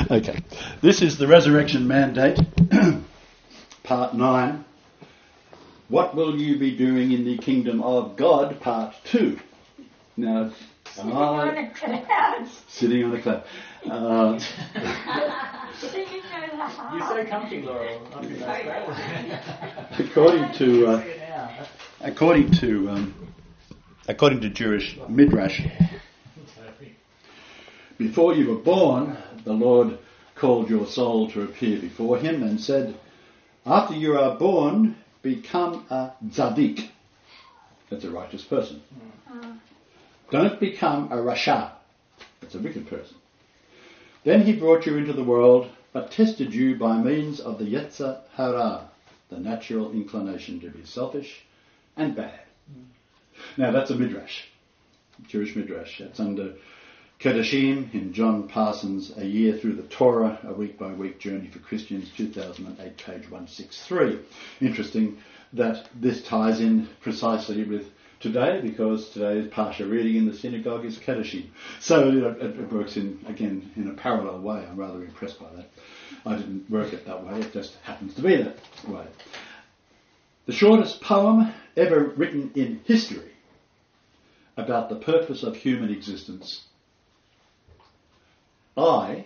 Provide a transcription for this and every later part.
Okay. This is the Resurrection Mandate, Part 9. What will you be doing in the Kingdom of God, Part 2. Now, Sitting on a cloud. Sitting on a cloud. Singing over the harp. You're so comfy, Laurel. I think that's According to Jewish Midrash, before you were born, the Lord called your soul to appear before him and said, after you are born, become a tzaddik. That's a righteous person. Don't become a rasha. That's a wicked person. Then he brought you into the world, but tested you by means of the Yetzer Hara, the natural inclination to be selfish and bad. Now that's a midrash, Jewish midrash. That's under Kedoshim in John Parsons' A Year Through the Torah, a week-by-week journey for Christians, 2008, page 163. Interesting that this ties in precisely with today, because today's Parsha reading in the synagogue is Kedoshim. So it works in a parallel way. I'm rather impressed by that. I didn't work it that way, it just happens to be that way. The shortest poem ever written in history about the purpose of human existence. Why?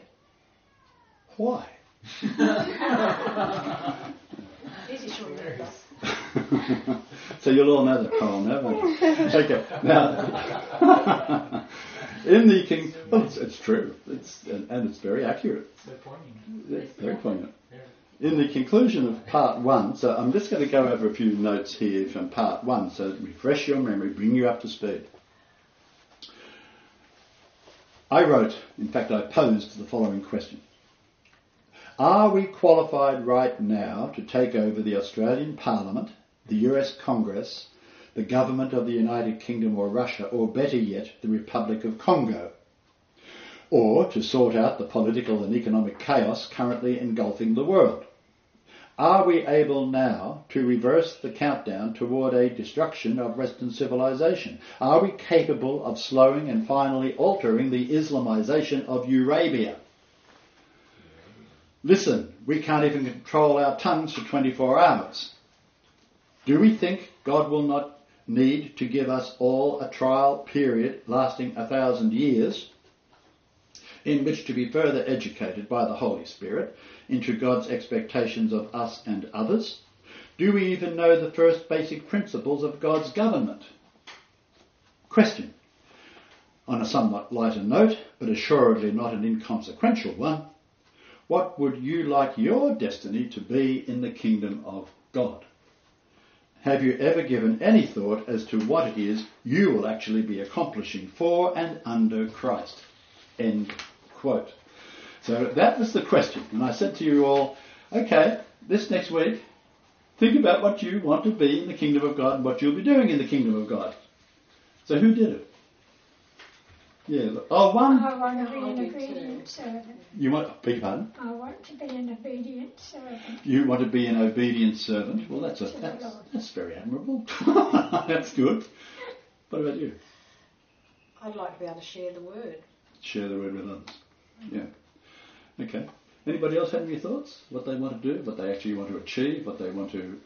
Easy to remember. So you'll all know the poem now, won't you? Okay. Now, in the King, well, it's true. And it's very accurate. so poignant. It's very poignant. Yeah. In the conclusion of part 1, so I'm just going to go over a few notes here from part 1, so to refresh your memory, bring you up to speed. I posed the following question. Are we qualified right now to take over the Australian Parliament, the US Congress, the government of the United Kingdom or Russia, or better yet, the Republic of Congo, or to sort out the political and economic chaos currently engulfing the world? Are we able now to reverse the countdown toward a destruction of Western civilization? Are we capable of slowing and finally altering the Islamization of Eurabia? Listen, we can't even control our tongues for 24 hours. Do we think God will not need to give us all a trial period lasting 1,000 years in which to be further educated by the Holy Spirit into God's expectations of us and others? Do we even know the first basic principles of God's government? Question. On a somewhat lighter note, but assuredly not an inconsequential one, what would you like your destiny to be in the kingdom of God? Have you ever given any thought as to what it is you will actually be accomplishing for and under Christ? End quote. So that was the question. And I said to you all, okay, this next week, think about what you want to be in the kingdom of God and what you'll be doing in the kingdom of God. So who did it? Yeah. Oh, one. I want to be an obedient servant. You want, beg your pardon? I want to be an obedient servant. You want to be an obedient servant. Well, that's very admirable. That's good. What about you? I'd like to be able to share the word. Share the word with others. Yeah. Okay. Anybody else have any thoughts? What they want to do, what they actually want to achieve, what they want to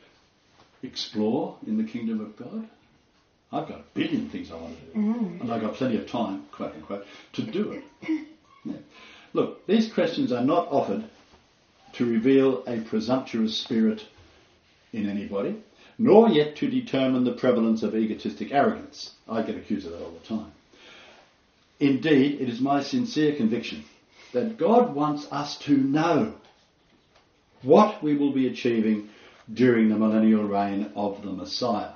explore in the kingdom of God? I've got a billion things I want to do. And I've got plenty of time, quote unquote, to do it. Yeah. Look, these questions are not offered to reveal a presumptuous spirit in anybody, nor yet to determine the prevalence of egotistic arrogance. I get accused of that all the time. Indeed, it is my sincere conviction that God wants us to know what we will be achieving during the millennial reign of the Messiah.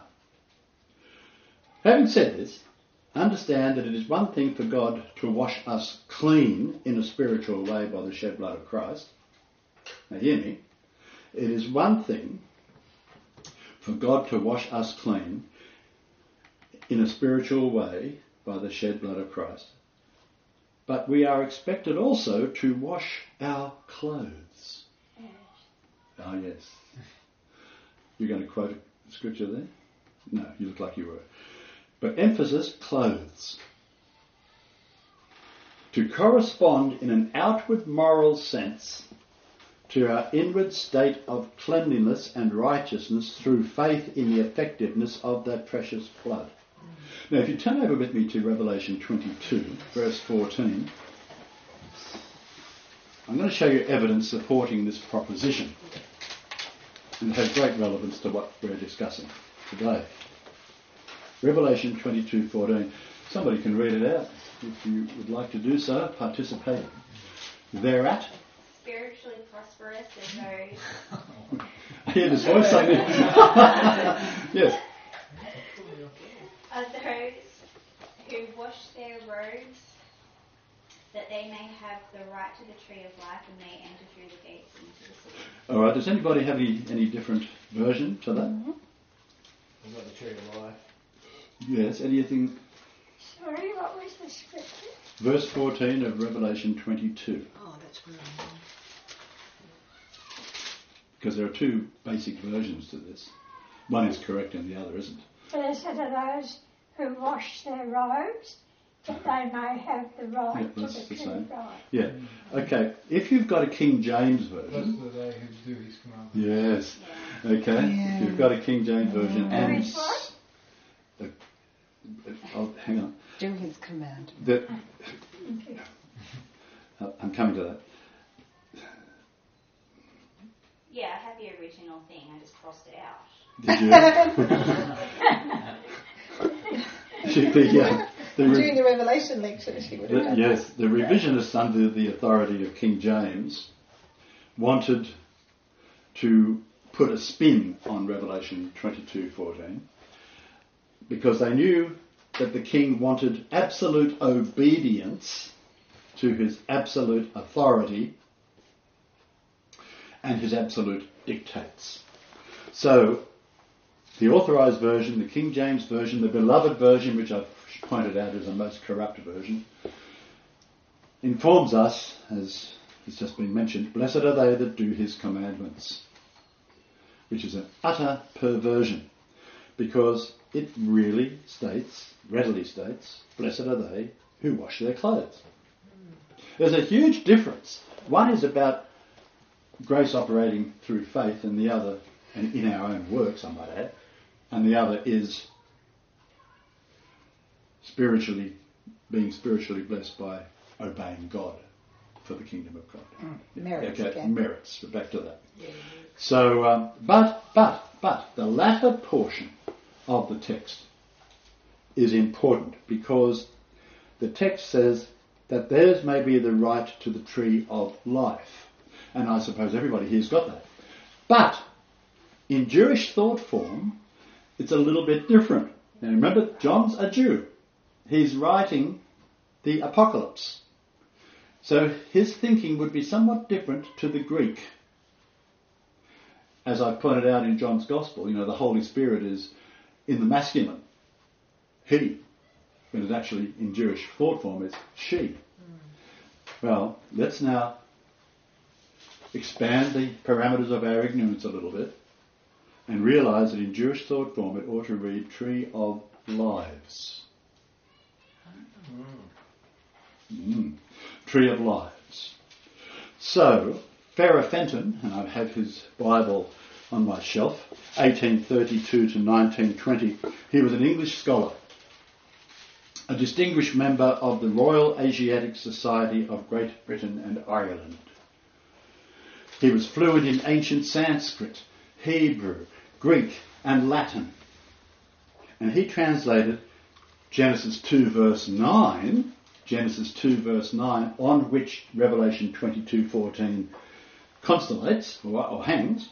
Having said this, understand that it is one thing for God to wash us clean in a spiritual way by the shed blood of Christ. Now hear me. It is one thing for God to wash us clean in a spiritual way by the shed blood of Christ. But we are expected also to wash our clothes. Oh, yes. You're going to quote a scripture there? No, you look like you were. But emphasis, clothes. to correspond in an outward moral sense to our inward state of cleanliness and righteousness through faith in the effectiveness of that precious blood. Now, if you turn over with me to Revelation 22, verse 14, I'm going to show you evidence supporting this proposition. And it has great relevance to what we're discussing today. Revelation 22:14. Somebody can read it out if you would like to do so. Participate thereat. Spiritually prosperous as those. I hear this voice saying it. Yes. Of those who wash their robes, that they may have the right to the tree of life and may enter through the gates into the city. All right. Does anybody have any different version to that? Mm-hmm. I've got the tree of life. Yes. Anything? Sorry, what was the scripture? Verse 14 of Revelation 22. Oh, that's where I'm on. Because there are two basic versions to this. One is correct and the other isn't. Blessed are those who wash their robes, that they may have the right Yeah, to that's the the true same. God. Yeah. Okay. If you've got a King James version. Blessed are they who do his commandments. Yes. Okay. Yeah. If you've got a King James version and Which one? hang on. Do his command. I'm coming to that. Yeah, I have the original thing. I just crossed it out. Did you? During the Revelation lecture, she would have done Yes, the revisionists under the authority of King James wanted to put a spin on Revelation 22:14 because they knew that the king wanted absolute obedience to his absolute authority and his absolute dictates. So the authorised version, the King James version, the beloved version, which I've pointed out is the most corrupt version, informs us, as has just been mentioned, blessed are they that do his commandments, which is an utter perversion, because it really states, readily states, blessed are they who wash their clothes. There's a huge difference. One is about grace operating through faith, and the other, and in our own works, I might add, and the other is being spiritually blessed by obeying God for the kingdom of God. merits Okay, again. merits. We're back to that. So, but the latter portion of the text is important because the text says that theirs may be the right to the tree of life. And I suppose everybody here's got that. But in Jewish thought form, it's a little bit different. Now remember, John's a Jew. He's writing the Apocalypse. So his thinking would be somewhat different to the Greek. As I pointed out in John's Gospel, the Holy Spirit is in the masculine, he, when it's actually in Jewish thought form it's she. Well, let's now expand the parameters of our ignorance a little bit and realise that in Jewish thought form it ought to read tree of lives. Tree of lives. So, Farah Fenton, and I have his Bible on my shelf, 1832 to 1920, he was an English scholar, a distinguished member of the Royal Asiatic Society of Great Britain and Ireland. He was fluent in ancient Sanskrit, Hebrew, Greek and Latin. And he translated Genesis 2 verse 9, on which Revelation 22:14 constellates or hangs.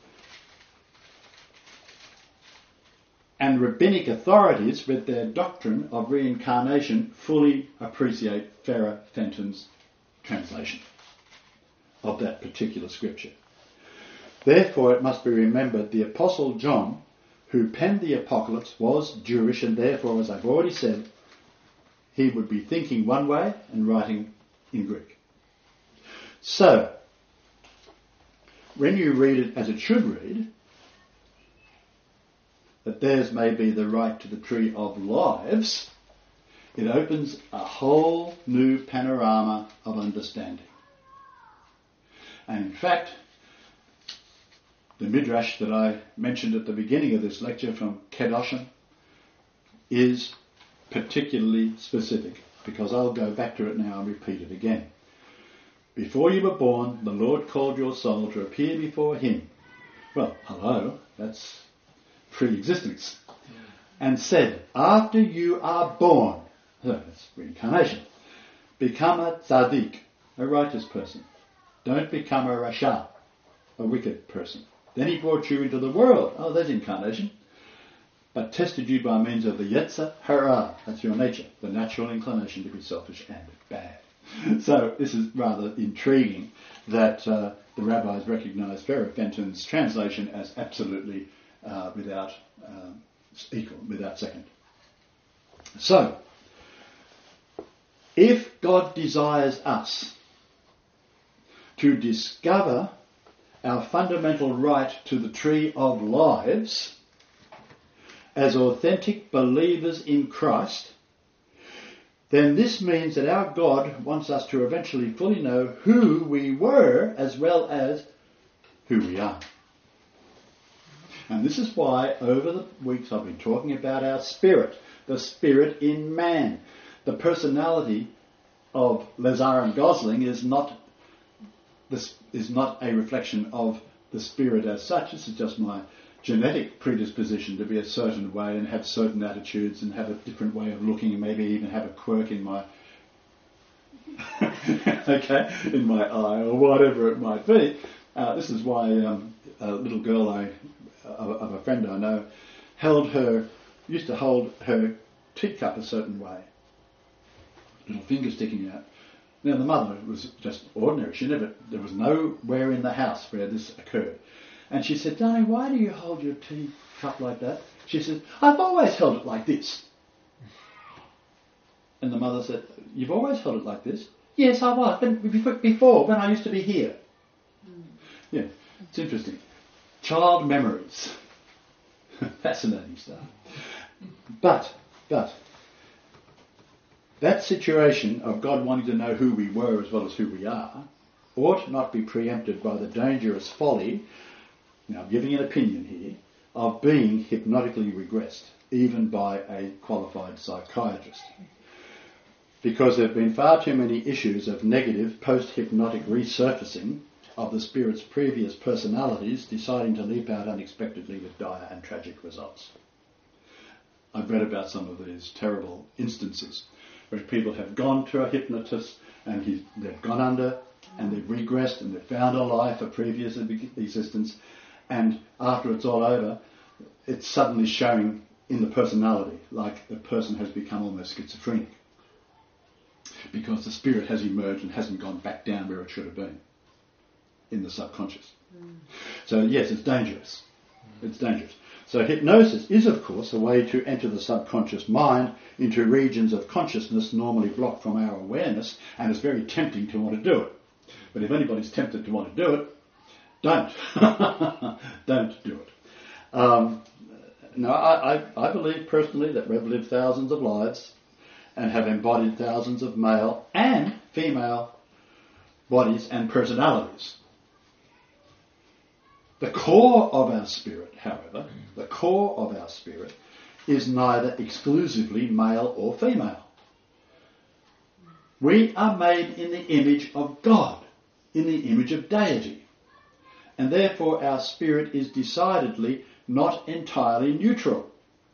And rabbinic authorities with their doctrine of reincarnation fully appreciate Farah Fenton's translation of that particular scripture. Therefore, it must be remembered the Apostle John, who penned the Apocalypse, was Jewish, and therefore, as I've already said, he would be thinking one way and writing in Greek. So, when you read it as it should read, that theirs may be the right to the tree of lives, It opens a whole new panorama of understanding. And in fact, the Midrash that I mentioned at the beginning of this lecture from Kedoshim is particularly specific, because I'll go back to it now and repeat it again. Before you were born, the Lord called your soul to appear before him. Well, hello, that's pre-existence. And said, after you are born, so that's reincarnation, become a tzaddik, a righteous person. Don't become a rasha, a wicked person. Then he brought you into the world. Oh, that's incarnation. But tested you by means of the yetzer hara, that's your nature, the natural inclination to be selfish and bad. So this is rather intriguing that the rabbis recognise Pharaoh Fenton's translation as absolutely without equal, without second. So, if God desires us to discover our fundamental right to the tree of lives as authentic believers in Christ, then this means that our God wants us to eventually fully know who we were as well as who we are. And this is why over the weeks I've been talking about our spirit, the spirit in man. The personality of Lazaran Gosling is not a reflection of the spirit as such. This is just my genetic predisposition to be a certain way and have certain attitudes and have a different way of looking and maybe even have a quirk in my in my eye or whatever it might be. This is why a little girl of a friend I know used to hold her teacup a certain way, little finger sticking out. Now the mother was just ordinary. There was nowhere in the house where this occurred. And she said, "Darling, why do you hold your tea cup like that?" She said, "I've always held it like this." And the mother said, "You've always held it like this?" "Yes, I was, but before, when I used to be here." Yeah, it's interesting. Child memories. Fascinating stuff. But, that situation of God wanting to know who we were as well as who we are ought not be preempted by the dangerous folly, now I'm giving an opinion here, of being hypnotically regressed, even by a qualified psychiatrist. Because there have been far too many issues of negative post-hypnotic resurfacing of the spirit's previous personalities deciding to leap out unexpectedly with dire and tragic results. I've read about some of these terrible instances where people have gone to a hypnotist and they've gone under and they've regressed and they've found a life, a previous existence, and after it's all over, it's suddenly showing in the personality, like the person has become almost schizophrenic because the spirit has emerged and hasn't gone back down where it should have been, in the subconscious. So yes, it's dangerous. It's dangerous. So hypnosis is, of course, a way to enter the subconscious mind into regions of consciousness normally blocked from our awareness, and it's very tempting to want to do it. But if anybody's tempted to want to do it, don't. Don't do it. No, I believe personally that we've lived thousands of lives and have embodied thousands of male and female bodies and personalities. The core of our spirit, however, is neither exclusively male or female. We are made in the image of God, in the image of deity, and therefore our spirit is decidedly not entirely neutral,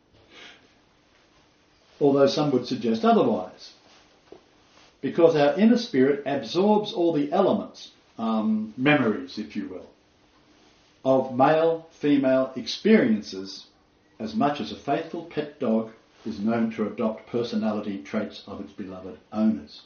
although some would suggest otherwise, because our inner spirit absorbs all the elements, memories, if you will, of male-female experiences as much as a faithful pet dog is known to adopt personality traits of its beloved owners.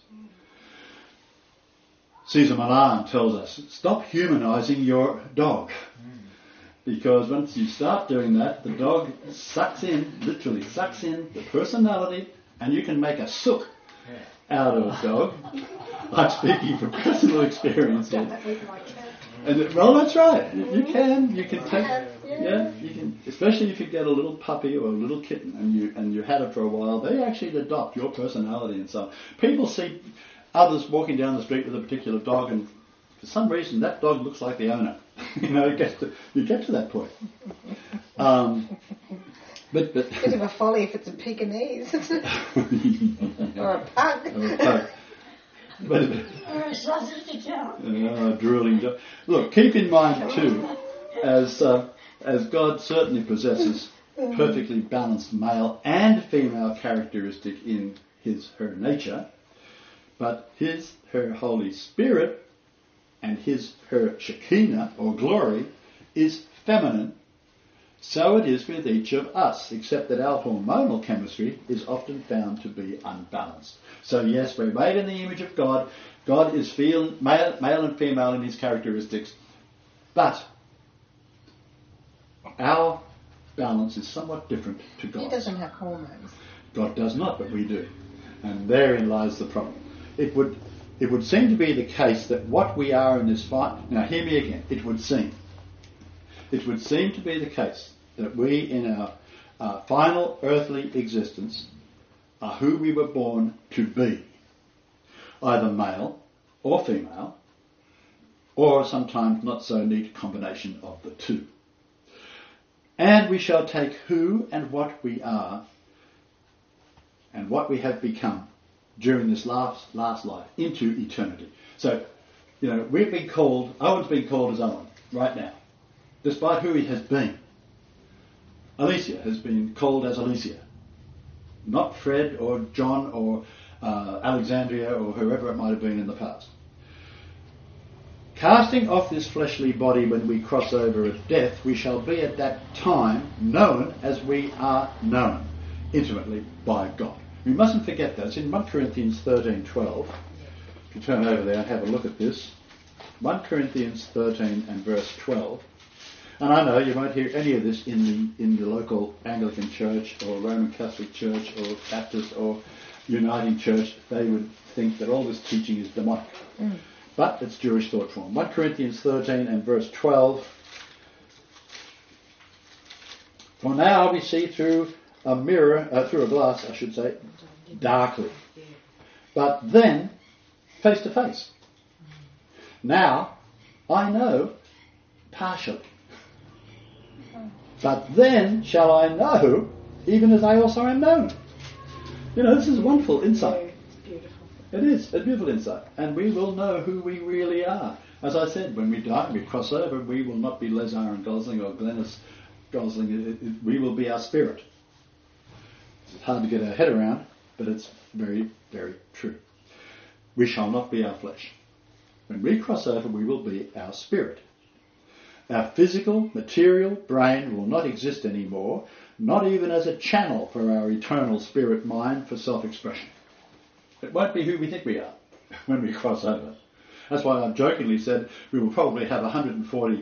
Cesar Millan tells us, stop humanising your dog. Because once you start doing that, the dog literally sucks in the personality, and you can make a sook out of a dog. I'm speaking from personal experience here. I've done that with my cat. Well, that's right. You can take. Yeah, you can, especially if you get a little puppy or a little kitten and you had it for a while, they actually adopt your personality and so on. People see others walking down the street with a particular dog, and for some reason that dog looks like the owner. You get to that point. But Bit of a folly if it's a Pekingese. Or a pug. Or a pug. But, Or a sausage dog. drooling dog. Look, keep in mind too, as God certainly possesses perfectly balanced male and female characteristic in her nature, but her Holy Spirit and her Shekinah or glory is feminine. So it is with each of us, except that our hormonal chemistry is often found to be unbalanced. So yes, we're made in the image of God. God is male and female in his characteristics, but our balance is somewhat different to God's. He doesn't have hormones. God does not, but we do. And therein lies the problem. It would seem to be the case that what we are in this fight... Now hear me again. It would seem to be the case that we in our final earthly existence are who we were born to be. Either male or female, or sometimes not so neat combination of the two. And we shall take who and what we are and what we have become during this last life into eternity. So, we've been called, Owen's been called as Owen right now, despite who he has been. Alicia has been called as Alicia, not Fred or John or Alexandria or whoever it might have been in the past. Casting off this fleshly body when we cross over at death, we shall be at that time known as we are known intimately by God. We mustn't forget that. It's in 1 Corinthians 13:12. If you turn over there and have a look at this. 1 Corinthians 13 and verse 12. And I know you won't hear any of this in the local Anglican church or Roman Catholic church or Baptist or Uniting Church. They would think that all this teaching is demonic. But it's Jewish thought form. 1 Corinthians 13 and verse 12. For now we see through a glass, darkly. But then, face to face. Now, I know partially. But then shall I know, even as I also am known. This is wonderful insight. It's beautiful. It is a beautiful insight. And we will know who we really are. As I said, when we die, we cross over, we will not be Les Aaron Gosling or Glennis Gosling. We will be our spirit. It's hard to get our head around, but it's very, very true. We shall not be our flesh. When we cross over, we will be our spirit. Our physical, material brain will not exist anymore, not even as a channel for our eternal spirit mind for self-expression. It won't be who we think we are when we cross over. That's why I've jokingly said we will probably have 140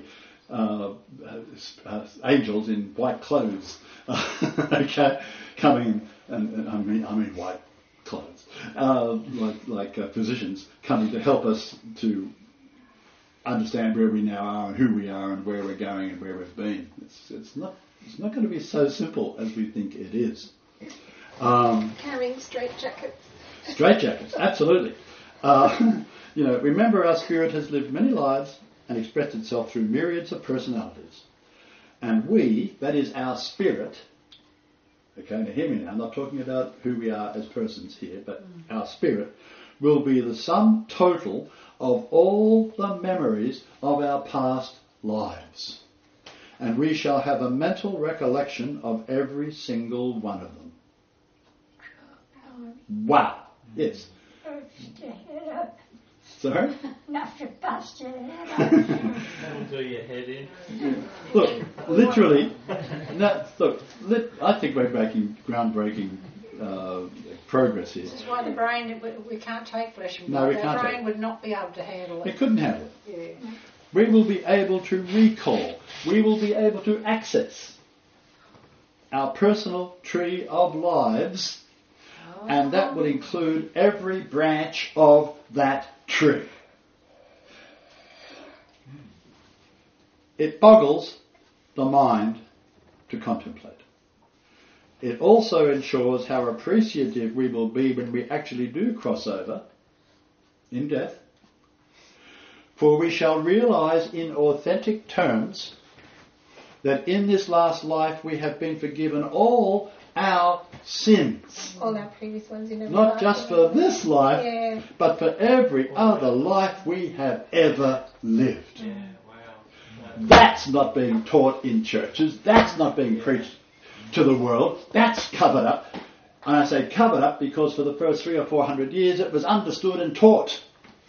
angels in white clothes, coming, and I mean white clothes, like physicians coming to help us to understand where we now are and who we are and where we're going and where we've been. It's not going to be so simple as we think it is. Carrying straitjackets. Straitjackets, absolutely. Remember our spirit has lived many lives and expressed itself through myriads of personalities. And we, that is our spirit, okay, now hear me now, I'm not talking about who we are as persons here, but our spirit will be the sum total of all the memories of our past lives. And we shall have a mental recollection of every single one of them. Wow. Yes. Bust your head up. Sorry? Not to bust your head up. That'll do your head in. Look, literally, I think we're making groundbreaking progress here. This is why the brain, we can't take flesh and No, blood. we can't Our take brain would not be able to handle It it. couldn't handle it. Yeah. We will be able to recall. We will be able to access our personal tree of lives, and that will include every branch of that tree. It boggles the mind to contemplate. It also ensures how appreciative we will be when we actually do cross over in death. For we shall realise in authentic terms that in this last life we have been forgiven all our sins. All our previous ones in every Not life, just for this life, Yeah. but for every other life we have ever lived. Yeah, wow. That's not being taught in churches. That's not being preached to the world. That's covered up. And I say covered up because for the first 300 or 400 years it was understood and taught.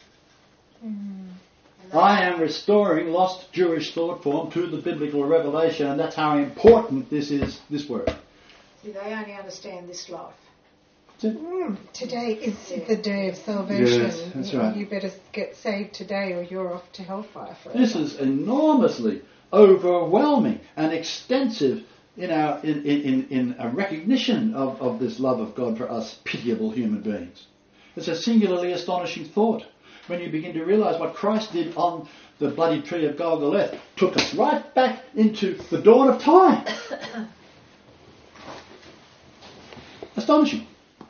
I am restoring lost Jewish thought form to the biblical revelation, and that's how important this is, this word. See, they only understand this life. Today is the day of salvation. Yes, that's right. You better get saved today or you're off to hellfire forever. This is enormously overwhelming and extensive in our in a recognition of this love of God for us pitiable human beings. It's a singularly astonishing thought when you begin to realise what Christ did on the bloody tree of Golgotha. Took us right back into the dawn of time. Astonishing.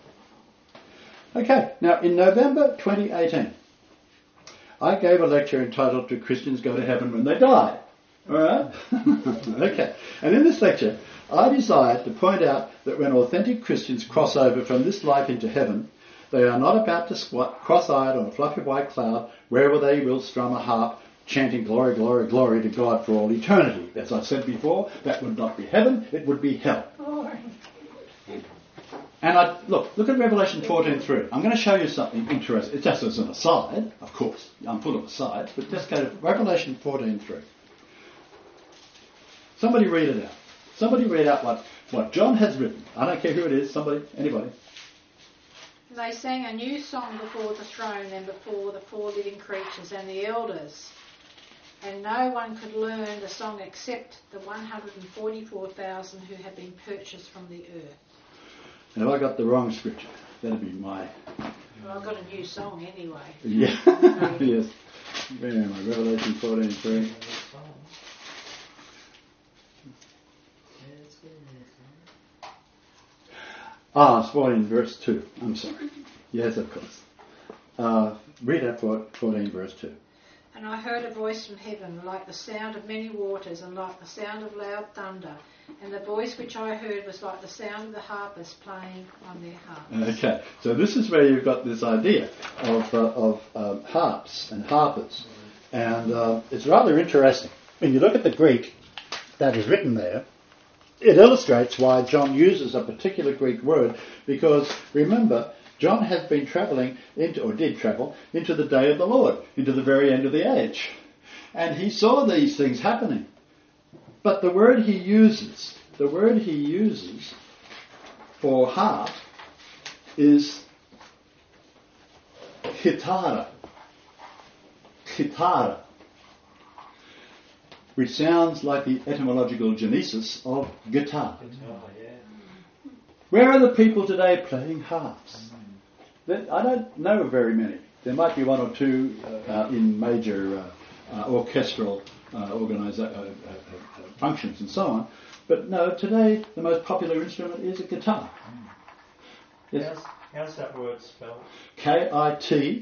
Okay, now in November 2018, I gave a lecture entitled "Do Christians Go to Heaven When They Die?" Alright? Okay. And in this lecture, I desired to point out that when authentic Christians cross over from this life into heaven, they are not about to squat cross-eyed on a fluffy white cloud, wherever they will strum a harp, chanting glory, glory, glory to God for all eternity. As I said before, that would not be heaven, it would be hell. And look at Revelation 14:3. I'm going to show you something interesting. It's just as an aside, of course. I'm full of asides, but just go to Revelation 14:3. Somebody read it out. Somebody read out what John has written. I don't care who it is. Somebody, anybody. They sang a new song before the throne and before the four living creatures and the elders. And no one could learn the song except the 144,000 who have been purchased from the earth. Have I got the wrong scripture? That'd be my... Well, I've got a new song anyway. Yeah. Yes. Where am I? Revelation 14:3. It's 14 verse 2. I'm sorry. Yes, of course. Read out 14 verse 2. And I heard a voice from heaven, like the sound of many waters, and like the sound of loud thunder. And the voice which I heard was like the sound of the harpists playing on their harps. Okay, so this is where you've got this idea of harps and harpers. And it's rather interesting. When you look at the Greek that is written there, it illustrates why John uses a particular Greek word, because remember, John has been did travel into the day of the Lord, into the very end of the age. And he saw these things happening. But the word he uses for harp is kitara. Kitara. Which sounds like the etymological genesis of guitar. Where are the people today playing harps? I don't know very many. There might be one or two in major orchestral functions and so on. But no, today the most popular instrument is a guitar. Yes? How's that word spelled? Kitara.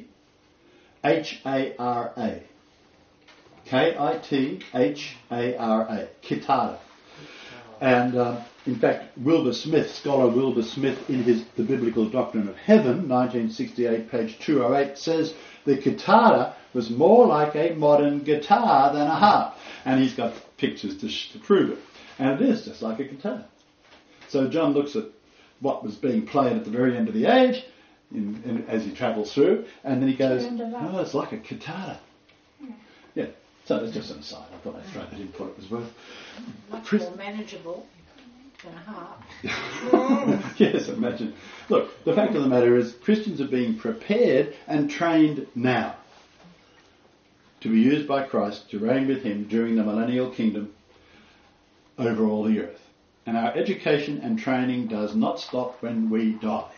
Kitara. Kitara. And in fact, scholar Wilbur Smith, in The Biblical Doctrine of Heaven, 1968, page 208, says the kitara was more like a modern guitar than a harp. And he's got pictures to prove it. And it is just like a guitar. So John looks at what was being played at the very end of the age, as he travels through, and then he goes, oh, it's like a guitar. Yeah. So it's just an aside. I thought I'd throw that in for what it was worth. Much more manageable than a harp. Yes, imagine. Look, the fact of the matter is Christians are being prepared and trained now to be used by Christ to reign with him during the millennial kingdom over all the earth. And our education and training does not stop when we die.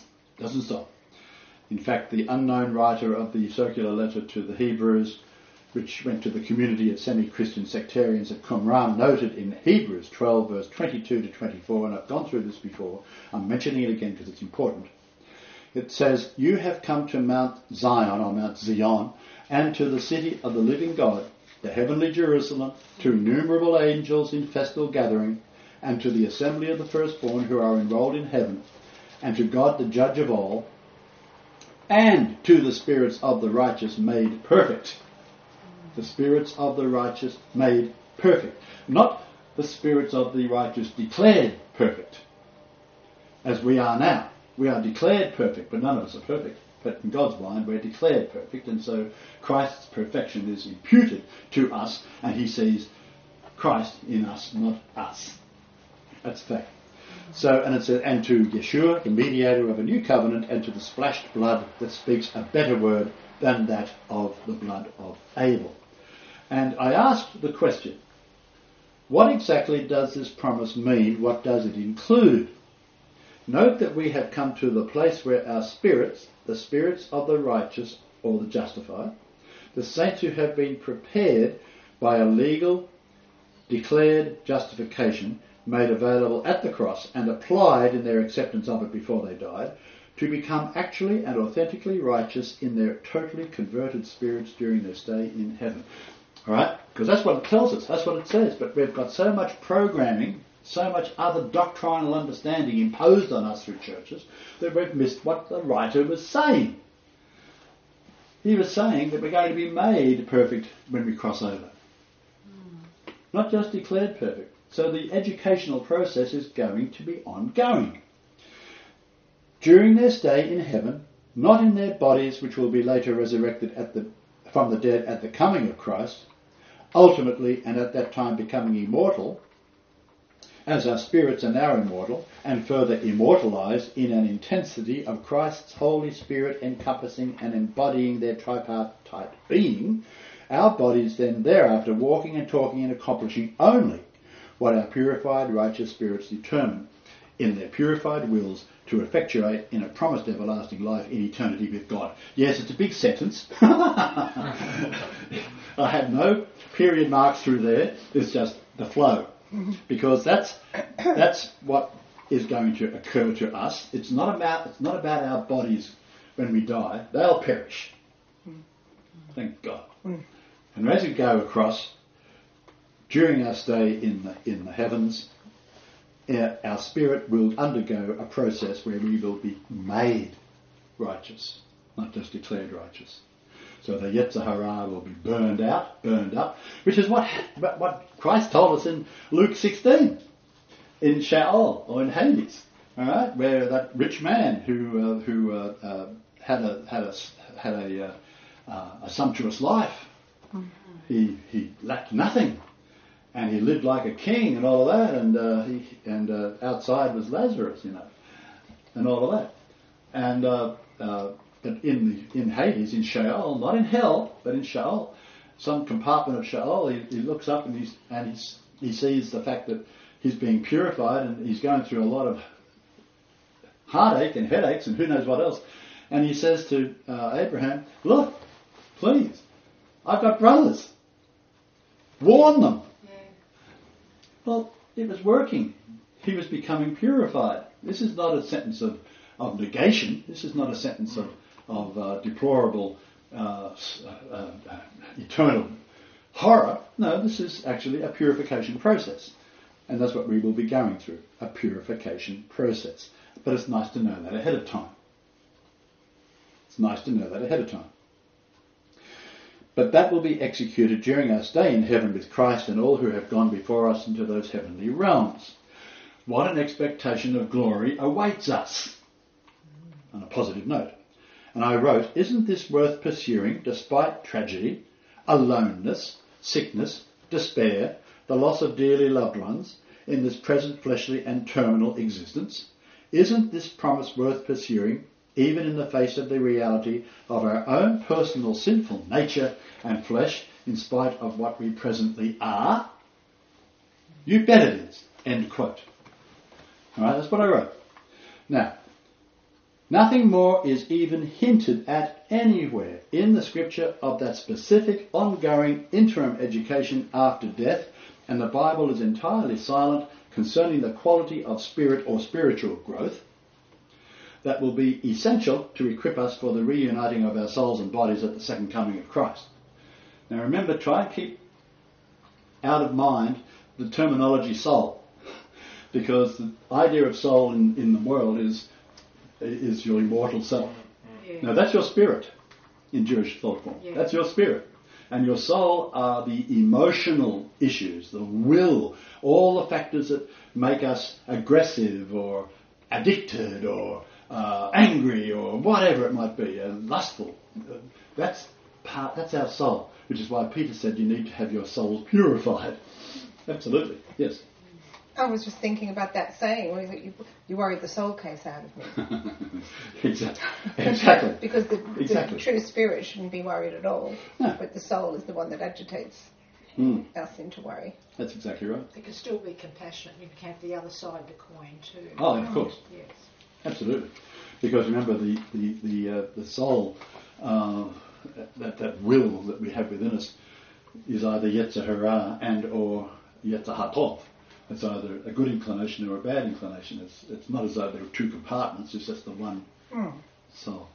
Doesn't stop. In fact, the unknown writer of the circular letter to the Hebrews which went to the community of semi-Christian sectarians at Qumran, noted in Hebrews 12 verse 22 to 24, and I've gone through this before, I'm mentioning it again because it's important. It says, "You have come to Mount Zion, or Mount Zion, and to the city of the living God, the heavenly Jerusalem, to innumerable angels in festal gathering, and to the assembly of the firstborn who are enrolled in heaven, and to God the judge of all, and to the spirits of the righteous made perfect." The spirits of the righteous made perfect. Not the spirits of the righteous declared perfect, as we are now. We are declared perfect, but none of us are perfect. But in God's mind, we're declared perfect, and so Christ's perfection is imputed to us, and he sees Christ in us, not us. That's fact. So, and it says, "And to Yeshua, the mediator of a new covenant, and to the splashed blood that speaks a better word than that of the blood of Abel." And I asked the question, what exactly does this promise mean? What does it include? Note that we have come to the place where our spirits, the spirits of the righteous or the justified, the saints who have been prepared by a legal, declared justification, made available at the cross and applied in their acceptance of it before they died, to become actually and authentically righteous in their totally converted spirits during their stay in heaven. Alright? Because that's what it tells us, that's what it says, but we've got so much programming, so much other doctrinal understanding imposed on us through churches that we've missed what the writer was saying. He was saying that we're going to be made perfect when we cross over. Not just declared perfect. So the educational process is going to be ongoing. During their stay in heaven, not in their bodies which will be later resurrected from the dead at the coming of Christ, ultimately and at that time becoming immortal, as our spirits are now immortal, and further immortalized in an intensity of Christ's Holy Spirit encompassing and embodying their tripartite being, our bodies then thereafter walking and talking and accomplishing only what our purified righteous spirits determine in their purified wills to effectuate in a promised everlasting life in eternity with God. Yes, it's a big sentence. I had no period marks through there. It's just the flow. Because that's what is going to occur to us. It's not about our bodies when we die. They'll perish. Thank God. And as we go across, during our stay in the heavens, our spirit will undergo a process where we will be made righteous, not just declared righteous. So the Yetzer Hara will be burned up, which is what Christ told us in Luke 16, in Sheol or in Hades, all right, where that rich man who had a sumptuous life, he lacked nothing, and he lived like a king and all of that, and outside was Lazarus, and all of that, and. But in Hades, in Sheol, not in hell, but in Sheol, some compartment of Sheol, he looks up and he sees the fact that he's being purified and he's going through a lot of heartache and headaches and who knows what else. And he says to Abraham, "Look, please, I've got brothers. Warn them." Yeah. Well, it was working. He was becoming purified. This is not a sentence of negation. This is not a sentence of deplorable eternal horror. No, this is actually a purification process. And that's what we will be going through, a purification process. But it's nice to know that ahead of time. But that will be executed during our stay in heaven with Christ and all who have gone before us into those heavenly realms. What an expectation of glory awaits us. On a positive note. And I wrote, isn't this worth pursuing despite tragedy, aloneness, sickness, despair, the loss of dearly loved ones in this present fleshly and terminal existence? Isn't this promise worth pursuing even in the face of the reality of our own personal sinful nature and flesh in spite of what we presently are? You bet it is. End quote. Alright, that's what I wrote. Now, Nothing more is even hinted at anywhere in the scripture of that specific ongoing interim education after death, and the Bible is entirely silent concerning the quality of spirit or spiritual growth that will be essential to equip us for the reuniting of our souls and bodies at the second coming of Christ. Now remember, try and keep out of mind the terminology soul, because the idea of soul in the world is your immortal self. Yeah. Now that's your spirit in Jewish thought form. Yeah. That's your spirit. And your soul are the emotional issues, the will, all the factors that make us aggressive or addicted or angry or whatever it might be, lustful. That's our soul, which is why Peter said you need to have your souls purified. Absolutely, yes. I was just thinking about that saying, what is it, you worried the soul case out of me. Exactly. Because the true spirit shouldn't be worried at all, No. but the soul is the one that agitates us into worry. That's exactly right. You can still be compassionate. You can have the other side of the coin too. Oh, of course. Yes. Absolutely. Because remember, the soul, that will that we have within us, is either Yetzer Hara and or Yetzer HaTov. It's either a good inclination or a bad inclination. It's not as though there are two compartments, it's just the one soul.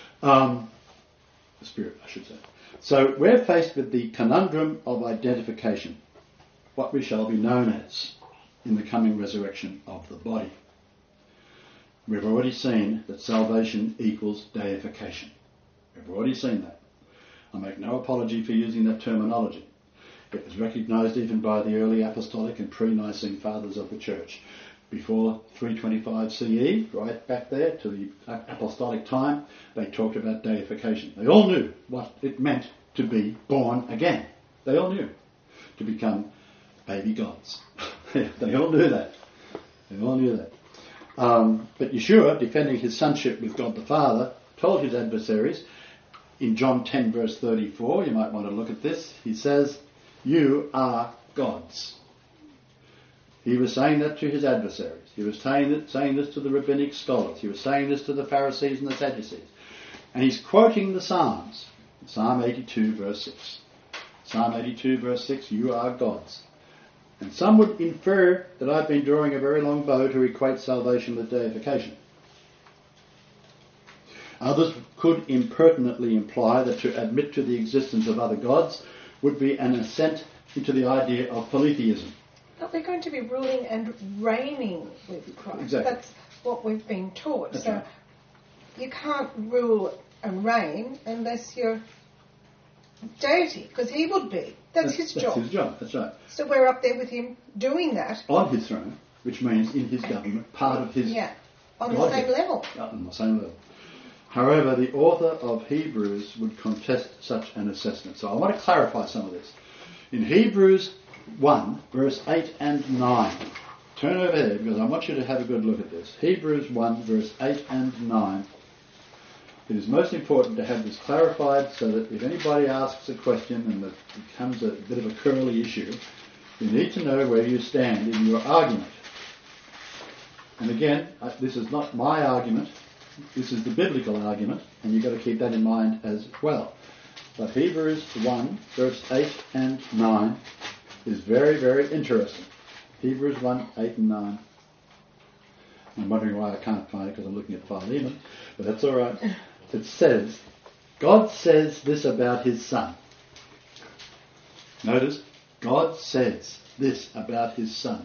Spirit, I should say. So we're faced with the conundrum of identification, what we shall be known as in the coming resurrection of the body. We've already seen that salvation equals deification. We've already seen that. I make no apology for using that terminology. It was recognised even by the early apostolic and pre-Nicene fathers of the church. Before 325 CE, right back there to the apostolic time, they talked about deification. They all knew what it meant to be born again. They all knew. To become baby gods. They all knew that. They all knew that. But Yeshua, defending his sonship with God the Father, told his adversaries, in John 10 verse 34, you might want to look at this, he says, "You are gods." He was saying that to his adversaries. He was saying this to the rabbinic scholars. He was saying this to the Pharisees and the Sadducees. And he's quoting the Psalms. Psalm 82 verse 6. Psalm 82 verse 6, "You are gods." And some would infer that I've been drawing a very long bow to equate salvation with deification. Others could impertinently imply that to admit to the existence of other gods would be an assent into the idea of polytheism. But we're going to be ruling and reigning with Christ. Exactly. That's what we've been taught. That's so right. you can't rule and reign unless you're deity, because he would be. That's his job. That's his job, that's right. So we're up there with him doing that. On his throne, which means in his government, part of his... Yeah, on the Godhead. same level. On the same level. However, the author of Hebrews would contest such an assessment. So I want to clarify some of this. In Hebrews 1, verse 8 and 9. Turn over there because I want you to have a good look at this. Hebrews 1, verse 8 and 9. It is most important to have this clarified so that if anybody asks a question and it becomes a bit of a curly issue, you need to know where you stand in your argument. And again, this is not my argument. This is the biblical argument, and you've got to keep that in mind as well. But Hebrews 1, verse 8 and 9 is very, very interesting. Hebrews 1, 8 and 9. I'm wondering why I can't find it because I'm looking at Philemon, but that's all right. It says, God says this about his Son. Notice, God says this about his Son.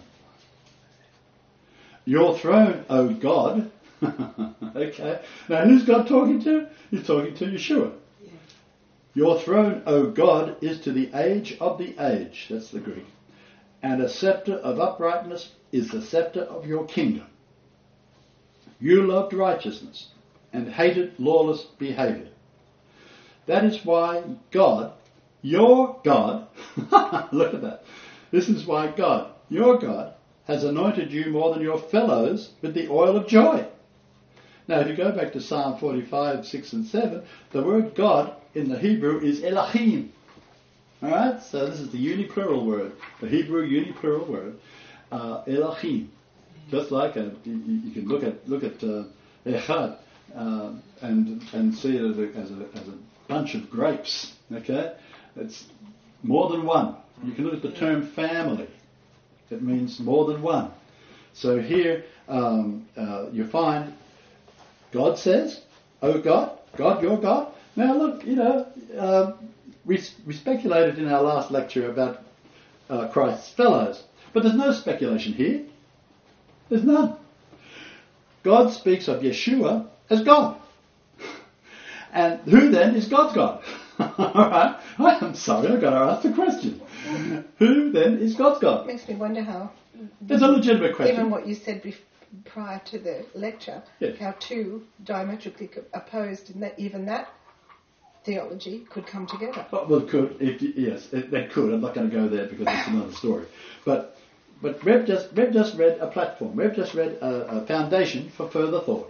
Your throne, O God. Okay. Now who's God talking to? He's talking to Yeshua. Yeah. Your throne, O God, is to the age of the age. That's the Greek. And a scepter of uprightness is the scepter of your kingdom. You loved righteousness and hated lawless behavior. That is why God, your God, look at that. This is why God, your God, has anointed you more than your fellows with the oil of joy. Now, if you go back to Psalm 45, 6 and 7, the word God in the Hebrew is Elohim. Alright, so this is the uniplural word, the Hebrew uniplural word, Elohim. Just like you can look at Echad, and see it as a bunch of grapes. Okay, it's more than one. You can look at the term family. It means more than one. So here you find God says, "Oh God, God, your God." Now look, we speculated in our last lecture about Christ's fellows, but there's no speculation here. There's none. God speaks of Yeshua as God. And who then is God's God? Alright, I'm sorry, I've got to ask the question. Who then is God's God? Makes me wonder how. It's a legitimate question. Given what you said prior to the lecture, Yes. how two diametrically opposed, and that even that theology could come together. Well, it could. They could. I'm not going to go there because it's another story. But we've just read a platform. We've just read a foundation for further thought.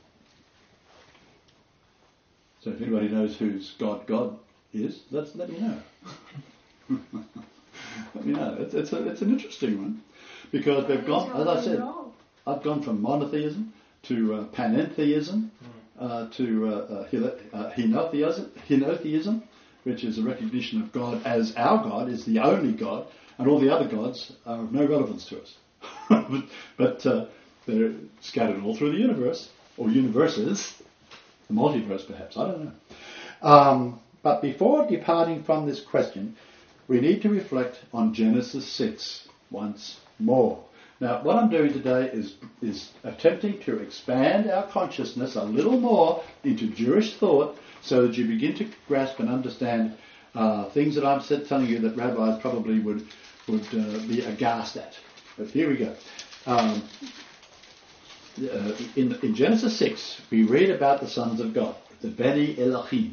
So if anybody knows whose God is, let me know. Let me know. It's an interesting one because they've gone, as I said, I've gone from monotheism to panentheism to henotheism, which is a recognition of God as our God, is the only God, and all the other gods are of no relevance to us. but they're scattered all through the universe, or universes, the multiverse perhaps, I don't know. But before departing from this question, we need to reflect on Genesis 6 once more. Now, what I'm doing today is attempting to expand our consciousness a little more into Jewish thought so that you begin to grasp and understand things that I'm telling you that rabbis probably would be aghast at. But here we go. In Genesis 6, we read about the sons of God, the Beni Elohim.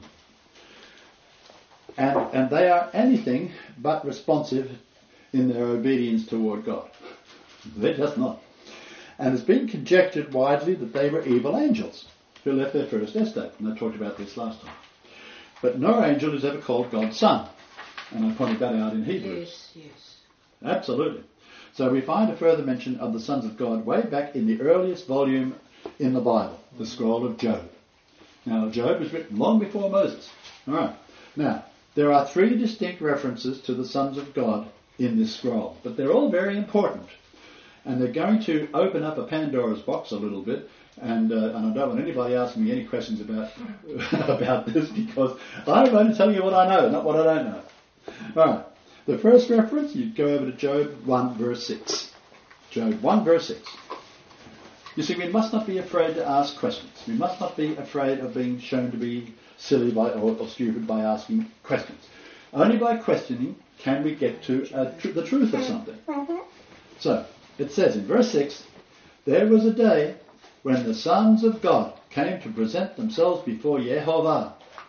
And they are anything but responsive in their obedience toward God. They're just not. And it's been conjectured widely that they were evil angels who left their first estate. And I talked about this last time. But no angel is ever called God's son. And I pointed that out in Hebrews. Yes. Absolutely. So we find a further mention of the sons of God way back in the earliest volume in the Bible, the scroll of Job. Now, Job was written long before Moses. All right. Now, there are 3 distinct references to the sons of God in this scroll, but they're all very important. And they're going to open up a Pandora's box a little bit, and I don't want anybody asking me any questions about this because I'm going to tell you what I know, not what I don't know. All right. The first reference, you'd go over to Job 1 verse 6. Job 1 verse 6. You see, we must not be afraid to ask questions. We must not be afraid of being shown to be silly or stupid by asking questions. Only by questioning can we get to the truth of something. So, it says in verse 6, there was a day when the sons of God came to present themselves before Yehovah.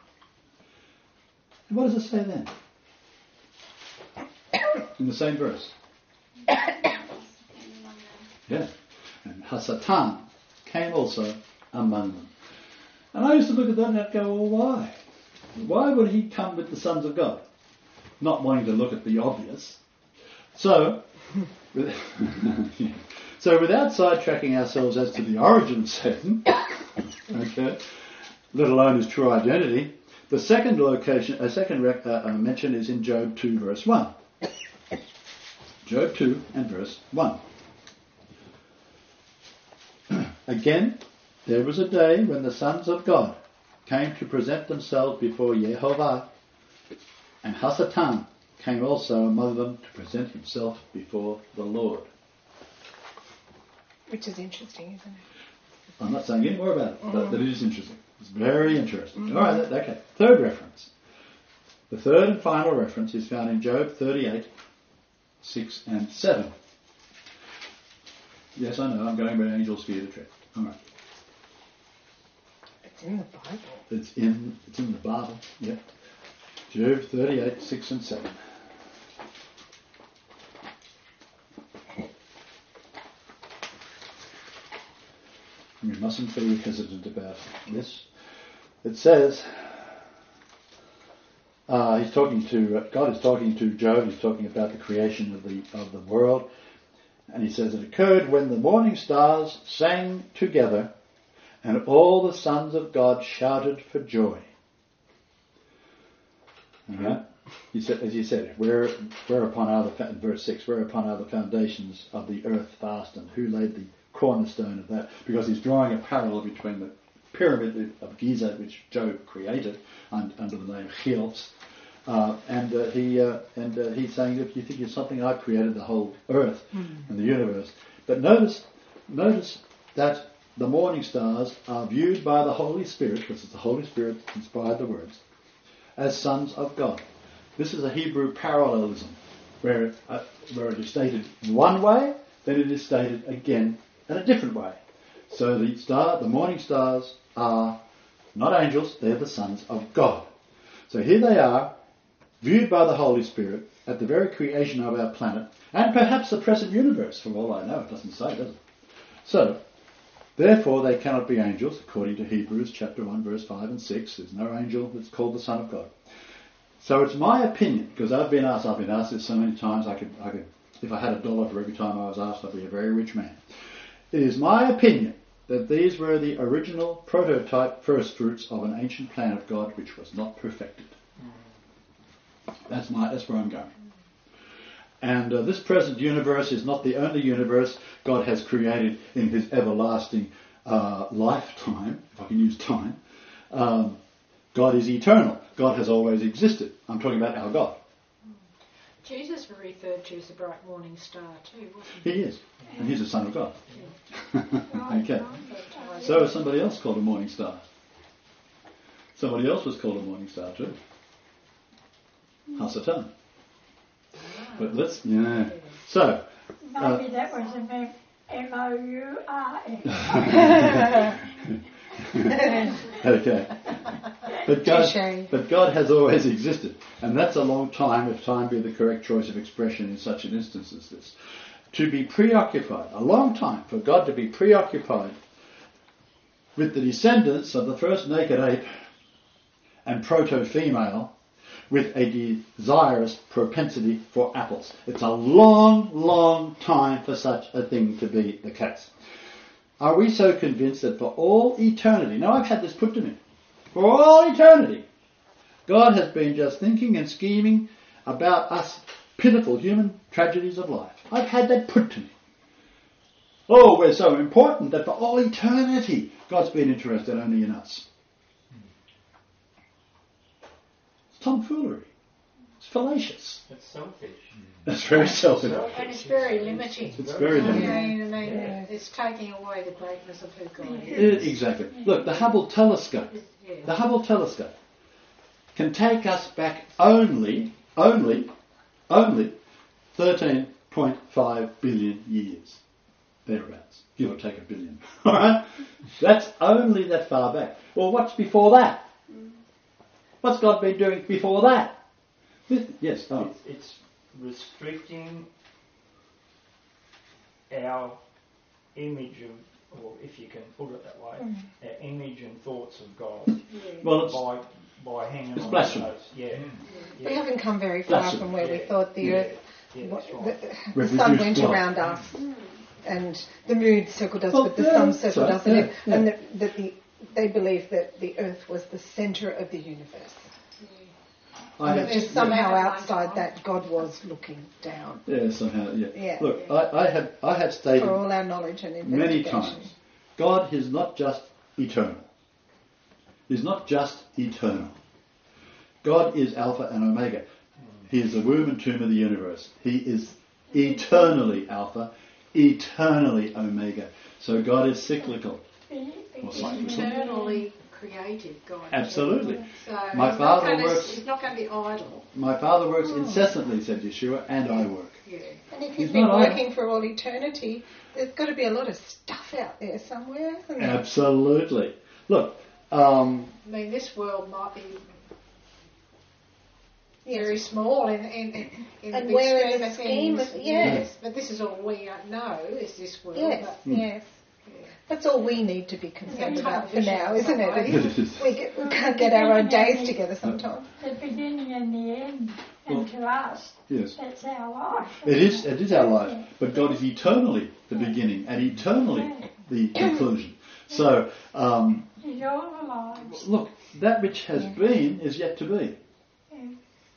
And what does it say then? In the same verse. Yeah. And Hasatan came also among them. And I used to look at that and I'd go, well, why? Why would he come with the sons of God? Not wanting to look at the obvious. So without sidetracking ourselves as to the origin of Satan, okay, let alone his true identity, the second mention is in Job 2 verse 1. Job 2 and verse 1. Again, there was a day when the sons of God came to present themselves before Yehovah, and Hasatan came also among them to present himself before the Lord. Which is interesting, isn't it? I'm not saying any more about it, but it is interesting. It's very interesting. All right, okay. Third reference. The third and final reference is found in Job 38, 6 and 7. Yes, I know, I'm going where angels fear to tread. All right. It's in the Bible. It's in the Bible, yeah. Job 38, 6 and 7. We mustn't be hesitant about this. It says, God is talking to Job. He's talking about the creation of the world, and he says it occurred when the morning stars sang together, And all the sons of God shouted for joy. All right? He said, as he said, whereupon are verse 6, whereupon are the foundations of the earth fastened? Who laid the cornerstone of that? Because he's drawing a parallel between the pyramid of Giza, which Job created under the name Cheops, and he's saying, if you think it's something I created, the whole earth and the universe. But notice that the morning stars are viewed by the Holy Spirit, because it's the Holy Spirit that inspired the words, as sons of God. This is a Hebrew parallelism, where it is stated in one way, then it is stated again in a different way. So the morning stars are not angels, they're the sons of God. So here they are, viewed by the Holy Spirit at the very creation of our planet, and perhaps the present universe, for all I know. It doesn't say, does it? So, therefore they cannot be angels, according to Hebrews chapter 1, verse 5 and 6. There's no angel that's called the Son of God. So it's my opinion, because I've been asked this so many times, I could, if I had $1 for every time I was asked, I'd be a very rich man. It is my opinion that these were the original prototype first fruits of an ancient plan of God which was not perfected. That's where I'm going. And this present universe is not the only universe God has created in his everlasting lifetime, if I can use time. God is eternal. God has always existed. I'm talking about our God. Jesus was referred to as the bright morning star too, wasn't he? He is. And he's the Son of God. Okay. So is somebody else called a morning star. Somebody else was called a morning star too. Hasatan. But let's, So. Maybe that was a M-O-U-R-S. Okay. But God has always existed. And that's a long time, if time be the correct choice of expression in such an instance as this. To be preoccupied, a long time for God to be preoccupied with the descendants of the first naked ape and proto-female with a desirous propensity for apples. It's a long, long time for such a thing to be the case. Are we so convinced that for all eternity, now I've had this put to me, for all eternity, God has been just thinking and scheming about us pitiful human tragedies of life. I've had that put to me. Oh, we're so important that for all eternity, God's been interested only in us. It's tomfoolery. It's fallacious. It's selfish. It's very selfish. And it's very limiting. It's very limiting. It's taking away the greatness of who God is. Exactly. Look, the Hubble telescope. The Hubble telescope can take us back only 13.5 billion years. Thereabouts. Give or take a billion. Alright? That's only that far back. Well, what's before that? What's God been doing before that? Yes, oh. It's restricting our image of, or if you can put it that way, our image and thoughts of God. Well, by hanging on blasphemy. to those. We haven't come very far from where we thought the earth, right. the sun went around us, and the moon circled us, but the sun circled us, and they believed that the earth was the centre of the universe. And it's just somehow outside that God was looking down. Yeah, somehow, yeah. Look, I have stated for all our knowledge and investigation. many times, God is not just eternal. He's not just eternal. God is Alpha and Omega. He is the womb and tomb of the universe. He is eternally Alpha, eternally Omega. So God is cyclical. Eternally creative God. Absolutely. So My Father works. He's not going to be idle. My Father works incessantly, said Yeshua, and I work. Yeah. And if you've been working for all eternity, there's got to be a lot of stuff out there somewhere, isn't there? Absolutely. Look, I mean, this world might be very small in and the where big in the scheme things. of yes. But this is all we know is this world. Yes, But, yes. That's all we need to be concerned about for now, isn't it? Yes. We can't get our own days together sometimes. The beginning and the end, and to us, yes, that's our life. it is our life. But God is eternally the beginning and eternally the conclusion. So, He's all alive. look, that which has been is yet to be. Yeah.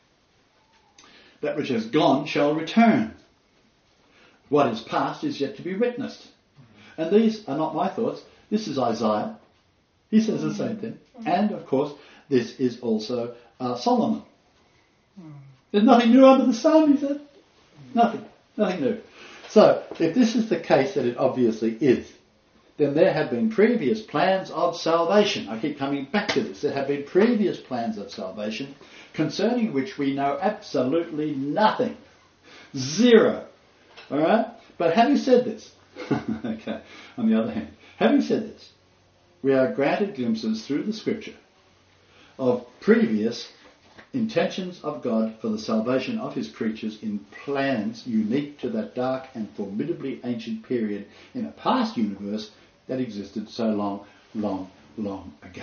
That which has gone shall return. What is past is yet to be witnessed. And these are not my thoughts. This is Isaiah. He says the same thing. And, of course, this is also Solomon. There's nothing new under the sun, he said. Nothing new. So, if this is the case, that it obviously is, then there have been previous plans of salvation. I keep coming back to this. There have been previous plans of salvation concerning which we know absolutely nothing. Zero. All right? But having said this, okay, on the other hand, having said this, we are granted glimpses through the Scripture of previous intentions of God for the salvation of his creatures in plans unique to that dark and formidably ancient period in a past universe that existed so long, long, long ago.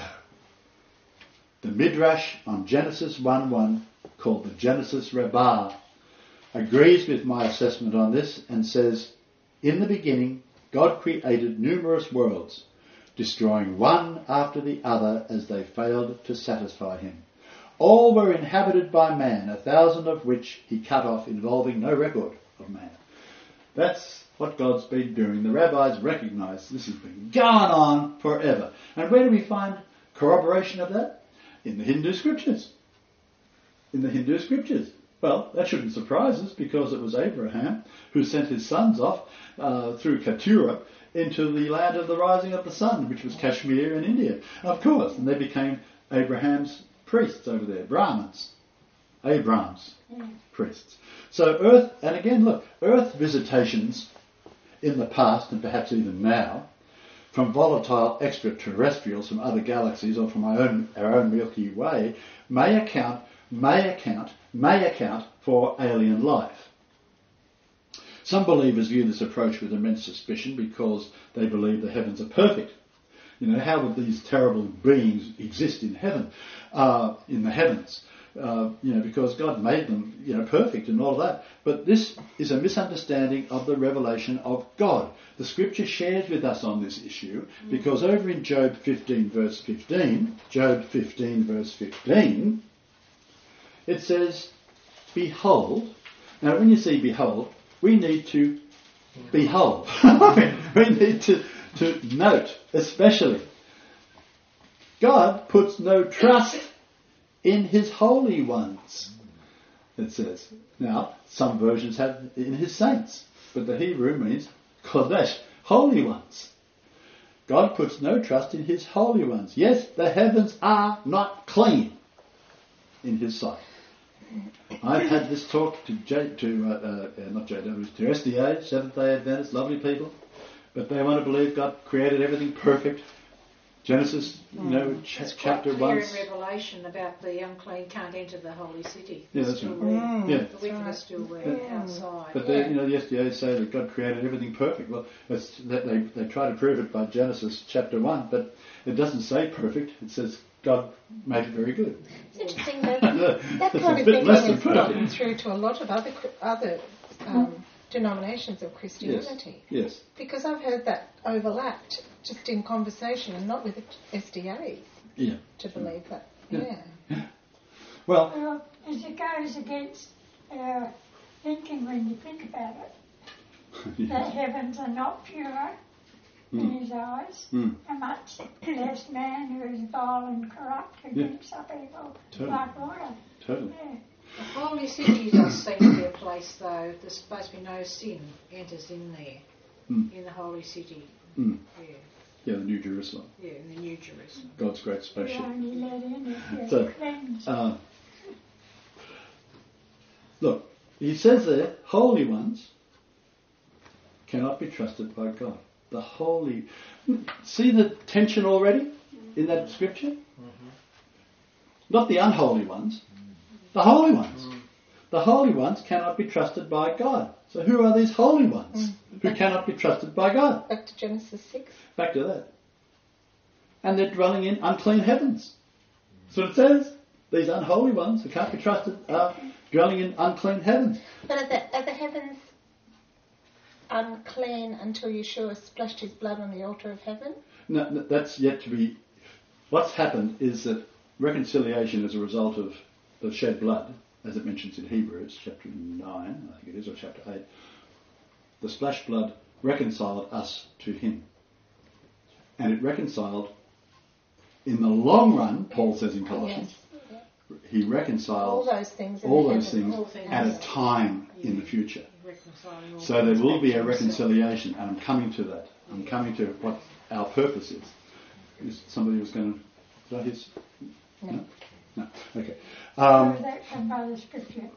The Midrash on Genesis 1:1, called the Genesis Rabbah, agrees with my assessment on this and says, in the beginning, God created numerous worlds, destroying one after the other as they failed to satisfy him. All were inhabited by man, 1,000 of which he cut off, involving no record of man. That's what God's been doing. The rabbis recognise this has been going on forever. And where do we find corroboration of that? In the Hindu scriptures. In the Hindu scriptures. Well, that shouldn't surprise us, because it was Abraham who sent his sons off through Keturah into the land of the rising of the sun, which was Kashmir in India. Of course, and they became Abraham's priests over there, Brahmins. Abraham's priests. So earth, and again look, earth visitations in the past, and perhaps even now, from volatile extraterrestrials from other galaxies or from our own Milky Way, may account for alien life. Some believers view this approach with immense suspicion because they believe the heavens are perfect. You know, how would these terrible beings exist in heaven, in the heavens? Because God made them, perfect and all that. But this is a misunderstanding of the revelation of God. The Scripture shares with us on this issue because over in Job 15 verse 15, it says, behold. Now when you see behold, we need to behold. We need to note, especially, God puts no trust in his holy ones, it says. Now, some versions have in his saints, but the Hebrew means kodesh, holy ones. God puts no trust in his holy ones. Yes, the heavens are not clean in his sight. I've had this talk to SDA, Seventh-day Adventists, lovely people, but they want to believe God created everything perfect. Genesis, chapter 1. It's clear in Revelation about the unclean can't enter the holy city. Yeah, that's right. Yeah. The wicked are still outside. But the SDA say that God created everything perfect. Well, they try to prove it by Genesis chapter 1, but it doesn't say perfect. It says God made it very good. It's interesting that that kind of thinking has gotten through to a lot of other denominations of Christianity. Yes. Because I've heard that overlapped just in conversation and not with SDAs. Yeah. To believe that. Yeah. Well, as it goes against our thinking when you think about it, the heavens are not pure in his eyes, and much less man who is vile and corrupt, who drinks up evil like water. Totally. Yeah. The holy city does seem to be a place, though, there's supposed to be no sin enters in there, in the holy city. Yeah, the New Jerusalem. Yeah, in the New Jerusalem. God's great spaceship. You only let in if So, you're cleansed. Look, he says there, holy ones cannot be trusted by God. The holy... See the tension already in that scripture? Not the unholy ones. The holy ones. The holy ones cannot be trusted by God. So who are these holy ones who cannot be trusted by God? Back to Genesis 6. Back to that. And they're dwelling in unclean heavens. That's what it says. These unholy ones who can't be trusted are dwelling in unclean heavens. But are the heavens unclean until Yeshua splashed his blood on the altar of heaven? No, that's yet to be. What's happened is that reconciliation is a result of the shed blood, as it mentions in Hebrews chapter 9, I think it is, or chapter 8. The splashed blood reconciled us to him. And it reconciled, in the long run, Paul says in Colossians, he reconciled all those things at a time in the future. So there will be a reconciliation, and I'm coming to that. I'm coming to what our purpose is. Is somebody was going to... Did I hear? No? Okay. Where did that come by the scripture?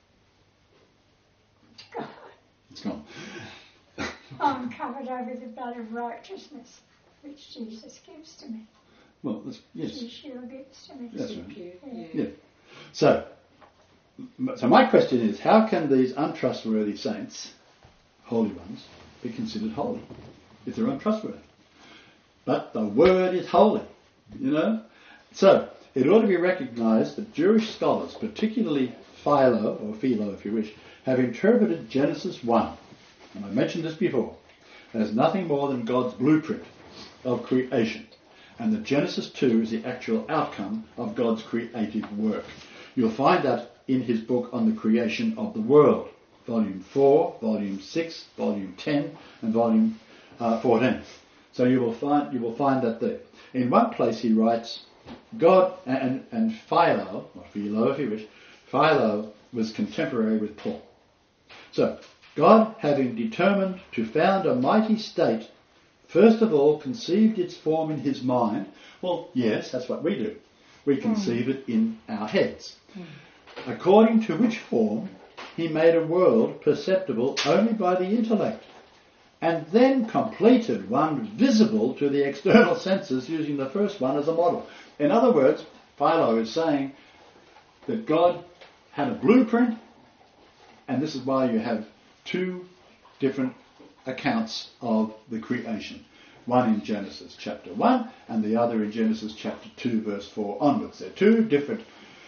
It's gone. I'm covered over the blood of righteousness, which Jesus gives to me. Well, yes. Yeshua gives to me. That's right. Yeah. So my question is, how can these untrustworthy saints, holy ones, be considered holy if they're untrustworthy? But the word is holy, you know. So it ought to be recognised that Jewish scholars, particularly Philo if you wish, have interpreted Genesis 1, and I mentioned this before, as nothing more than God's blueprint of creation, and that Genesis 2 is the actual outcome of God's creative work. You'll find that in his book on the creation of the world, volume 4, volume 6, volume 10, and volume 14. So you will find that there. In one place he writes, God and Philo, or Philo if you wish, Philo was contemporary with Paul. So, God, having determined to found a mighty state, first of all conceived its form in his mind. Well, yes, that's what we do. We conceive it in our heads. According to which form he made a world perceptible only by the intellect, and then completed one visible to the external senses using the first one as a model. In other words, Philo is saying that God had a blueprint, and this is why you have two different accounts of the creation. One in Genesis chapter 1 and the other in Genesis chapter 2 verse 4 onwards. They're two different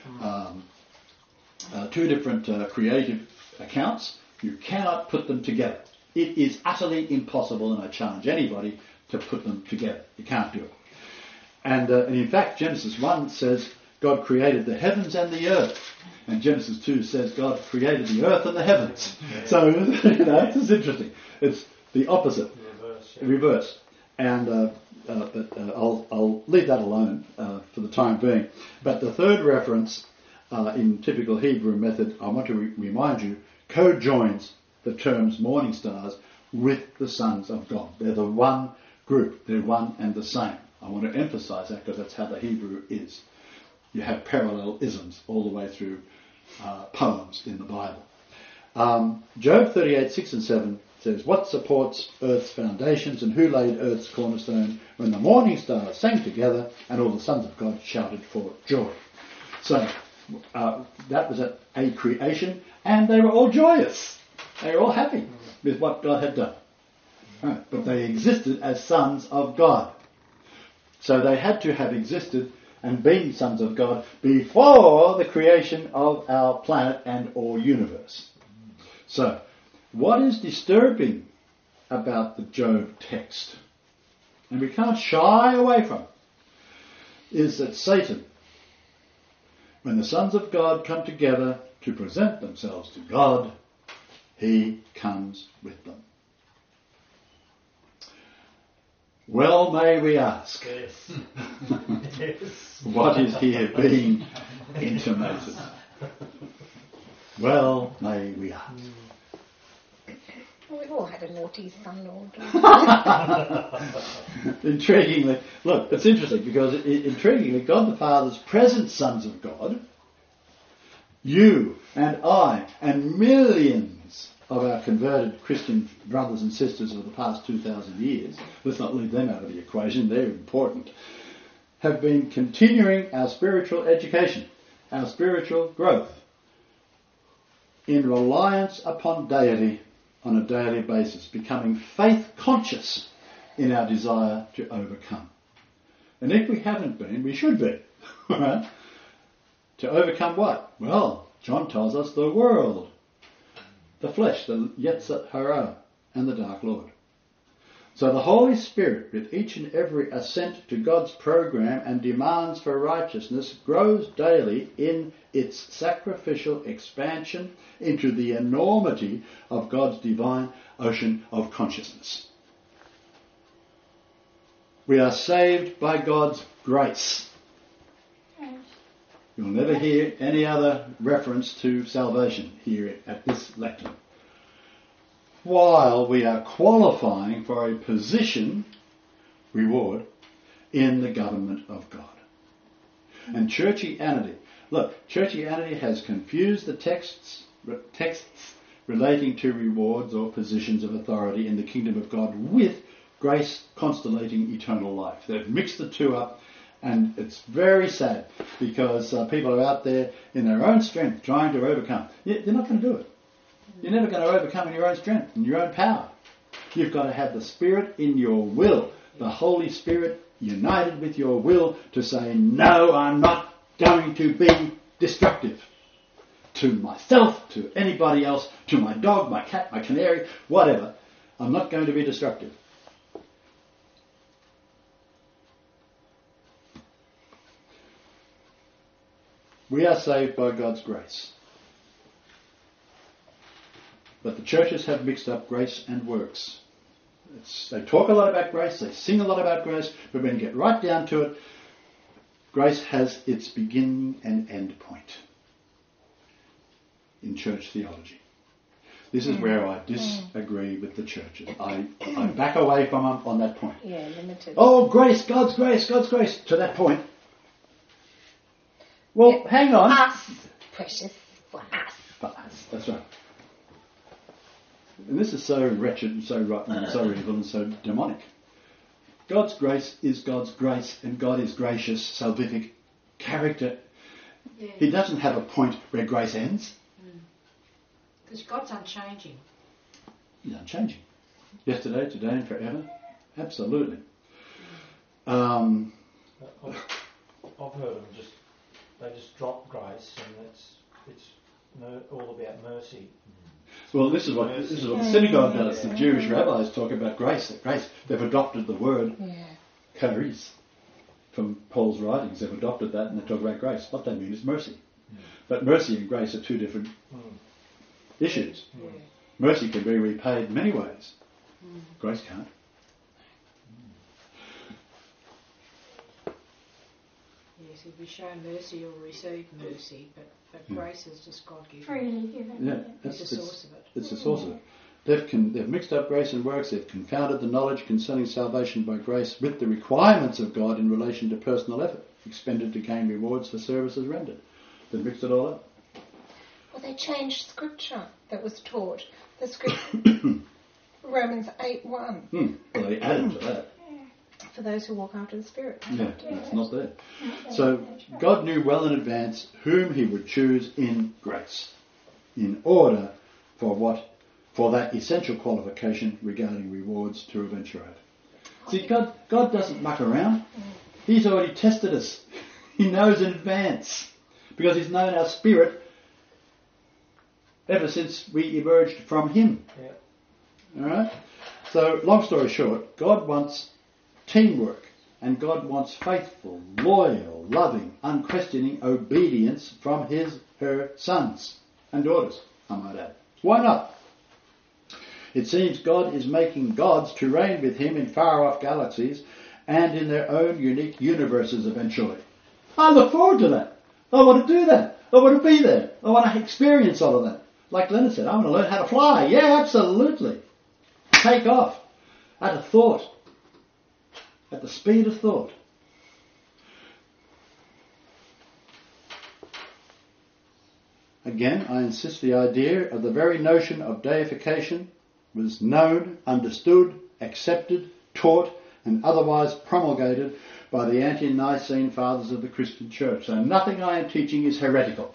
creative accounts. You cannot put them together. It is utterly impossible, and I challenge anybody to put them together. You can't do it. And in fact, Genesis 1 says God created the heavens and the earth. And Genesis 2 says God created the earth and the heavens. So, this is interesting. It's the opposite. Reverse. And but I'll leave that alone for the time being. But the third reference in typical Hebrew method, I want to remind you, co-joins the terms morning stars with the sons of God. They're the one group. They're one and the same. I want to emphasize that because that's how the Hebrew is. You have parallelisms all the way through poems in the Bible. Job 38, 6 and 7 says, what supports earth's foundations and who laid earth's cornerstone when the morning stars sang together and all the sons of God shouted for joy. So that was a creation, and they were all joyous. They were all happy with what God had done. Right. But they existed as sons of God. So they had to have existed and been sons of God before the creation of our planet and or universe. So, what is disturbing about the Job text, and we can't shy away from it, is that Satan, when the sons of God come together to present themselves to God, he comes with them. Well, may we ask, what is here being intimated? Well, may we ask. We've all had a naughty son or Intriguingly, look, it's interesting because intriguingly, God the Father's present sons of God, you and I and millions of our converted Christian brothers and sisters of the past 2,000 years, let's not leave them out of the equation, they're important, have been continuing our spiritual education, our spiritual growth, in reliance upon deity on a daily basis, becoming faith conscious in our desire to overcome. And if we haven't been, we should be. Right? To overcome what? Well, John tells us the world, the flesh, the Yetzer Hara, and the Dark Lord. So the Holy Spirit, with each and every assent to God's program and demands for righteousness, grows daily in its sacrificial expansion into the enormity of God's divine ocean of consciousness. We are saved by God's grace. You'll never hear any other reference to salvation here at this lectern. While we are qualifying for a position, reward, in the government of God. And churchianity. Look, churchianity has confused the texts relating to rewards or positions of authority in the kingdom of God with grace constellating eternal life. They've mixed the two up, and it's very sad because people are out there in their own strength trying to overcome. They're not going to do it. You're never going to overcome in your own strength, in your own power. You've got to have the Spirit in your will, the Holy Spirit united with your will to say, no, I'm not going to be destructive to myself, to anybody else, to my dog, my cat, my canary, whatever. I'm not going to be destructive. We are saved by God's grace. But the churches have mixed up grace and works. They talk a lot about grace, they sing a lot about grace, but when you get right down to it, grace has its beginning and end point in church theology. This is where I disagree with the churches. I back away from them on that point. Yeah, limited. Oh, grace, God's grace, God's grace, to that point. Well, hang on. Us, precious, for us. For us, that's right. And this is so wretched and so rotten and so evil and so demonic. God's grace is God's grace, and God is gracious, salvific character. Yeah. He doesn't have a point where grace ends. Because God's unchanging. He's unchanging. Yesterday, today and forever. Absolutely. I've heard them they just drop grace, and it's all about mercy. Well, this is what the synagogue does. The Jewish rabbis talk about grace. They've adopted the word charis from Paul's writings. They've adopted that, and they talk about grace. What they mean is mercy. But mercy and grace are two different issues. Mercy can be repaid in many ways. Grace can't. Yes, if we show mercy, you'll receive mercy, but grace is just God-given. Freely given. Yeah, it's the source of it. It's the source of it. They've mixed up grace and works. They've confounded the knowledge concerning salvation by grace with the requirements of God in relation to personal effort expended to gain rewards for services rendered. They've mixed it all up. Well, they changed scripture that was taught. The scripture, Romans 8:1. Well, they added to that. For those who walk after the Spirit. Yeah, it's not there. So God knew well in advance whom He would choose in grace, in order for that essential qualification regarding rewards to eventuate. See, God doesn't muck around. He's already tested us. He knows in advance, because He's known our spirit ever since we emerged from Him. Yeah. All right. So, long story short, God wants teamwork, and God wants faithful, loyal, loving, unquestioning obedience from her sons and daughters, I might add. Why not? It seems God is making gods to reign with Him in far-off galaxies and in their own unique universes eventually. I look forward to that. I want to do that. I want to be there. I want to experience all of that. Like Leonard said, I want to learn how to fly. Yeah, absolutely. Take off at a thought. At the speed of thought. Again, I insist the idea of the very notion of deification was known, understood, accepted, taught, and otherwise promulgated by the ante-Nicene fathers of the Christian Church. So nothing I am teaching is heretical.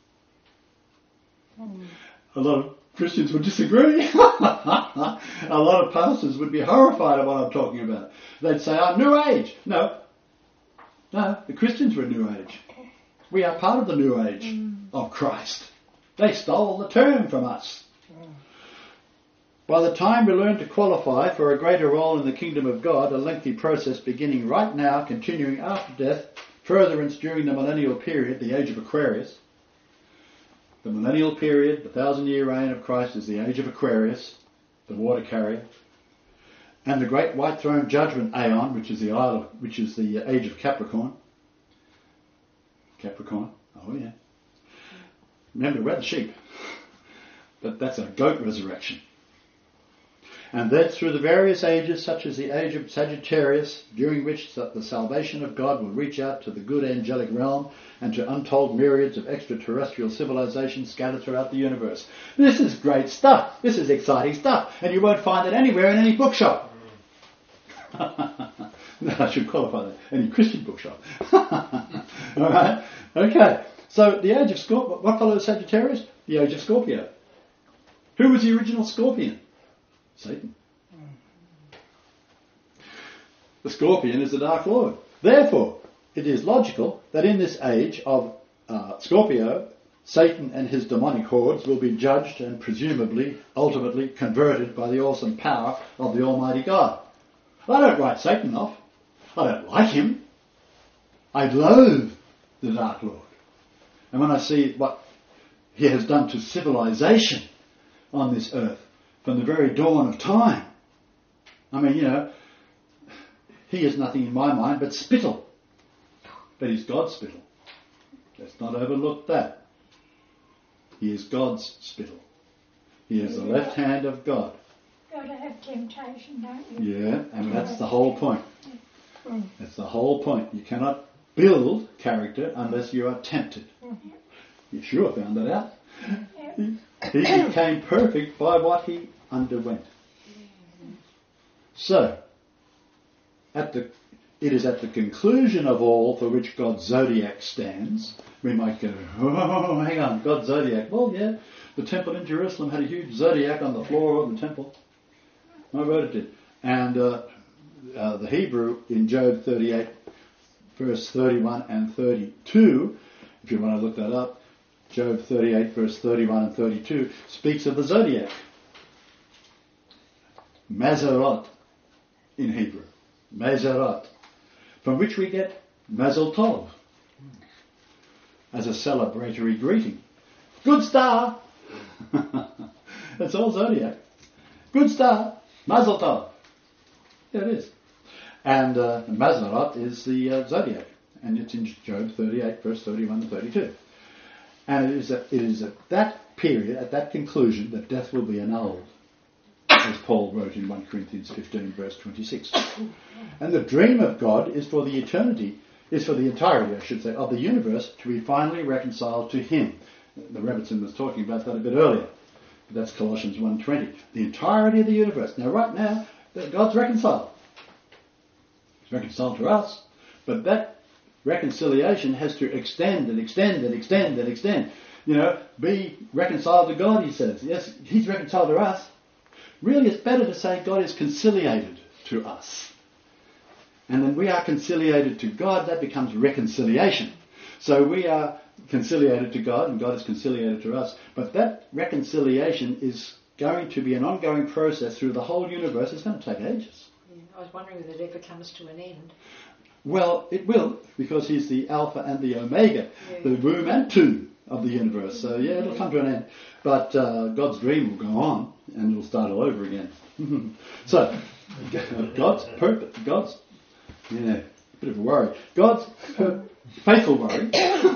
A lot of Christians would disagree. A lot of pastors would be horrified at what I'm talking about. They'd say, I'm New Age. No, the Christians were New Age. We are part of the New Age of Christ. They stole the term from us. By the time we learn to qualify for a greater role in the kingdom of God, a lengthy process beginning right now, continuing after death, furtherance during the millennial period, the age of Aquarius. The millennial period, the 1,000-year reign of Christ, is the age of Aquarius, the water carrier. And the great white throne judgment aeon, which is the age of Capricorn. Capricorn, oh yeah. Remember, we're the sheep. But that's a goat resurrection. And then through the various ages, such as the age of Sagittarius, during which the salvation of God will reach out to the good angelic realm and to untold myriads of extraterrestrial civilizations scattered throughout the universe. This is great stuff. This is exciting stuff. And you won't find it anywhere in any bookshop. No, I should qualify that. Any Christian bookshop. All right? Okay. So the age of Scorpio, what follows Sagittarius? The age of Scorpio. Who was the original Scorpion? Satan. The Scorpion is the Dark Lord. Therefore, it is logical that in this age of Scorpio, Satan and his demonic hordes will be judged and presumably, ultimately converted by the awesome power of the Almighty God. I don't write Satan off. I don't like him. I loathe the Dark Lord. And when I see what he has done to civilization on this earth from the very dawn of time, I mean, he is nothing in my mind but spittle. But he's God's spittle. Let's not overlook that. He is God's spittle. He is the left hand of God. Got to have temptation, don't you? Yeah, and that's the whole point. That's the whole point. You cannot build character unless you are tempted. Yeshua found that out. He became perfect by what he underwent. So, it is at the conclusion of all for which God's zodiac stands. We might go, oh, hang on, God's zodiac. Well, yeah, the temple in Jerusalem had a huge zodiac on the floor of the temple. I wrote it did. And the Hebrew in Job 38, verse 31 and 32, if you want to look that up, Job 38, verse 31 and 32, speaks of the zodiac. Mazarot in Hebrew. Mazarot. From which we get Mazel Tov as a celebratory greeting. Good star! It's all zodiac. Good star! Mazel Tov! There it is. And Mazarot is the zodiac. And it's in Job 38, verse 31 and 32. And it is at that period, at that conclusion, that death will be annulled, as Paul wrote in 1 Corinthians 15, verse 26. And the dream of God is for the entirety, I should say, of the universe to be finally reconciled to him. The Rebbitzin was talking about that a bit earlier. But that's Colossians 1:20. The entirety of the universe. Now, right now, God's reconciled. He's reconciled to us. But that reconciliation has to extend and extend and extend and extend. Be reconciled to God, he says. Yes, he's reconciled to us. Really, it's better to say God is conciliated to us. And then we are conciliated to God, that becomes reconciliation. So we are conciliated to God and God is conciliated to us. But that reconciliation is going to be an ongoing process through the whole universe. It's going to take ages. Yeah, I was wondering whether it ever comes to an end. Well, it will, because he's the Alpha and the Omega, the womb and tomb of the universe. So yeah, it'll come to an end. But God's dream will go on, and it'll start all over again. So, God's purpose, a bit of a worry. God's faithful worry.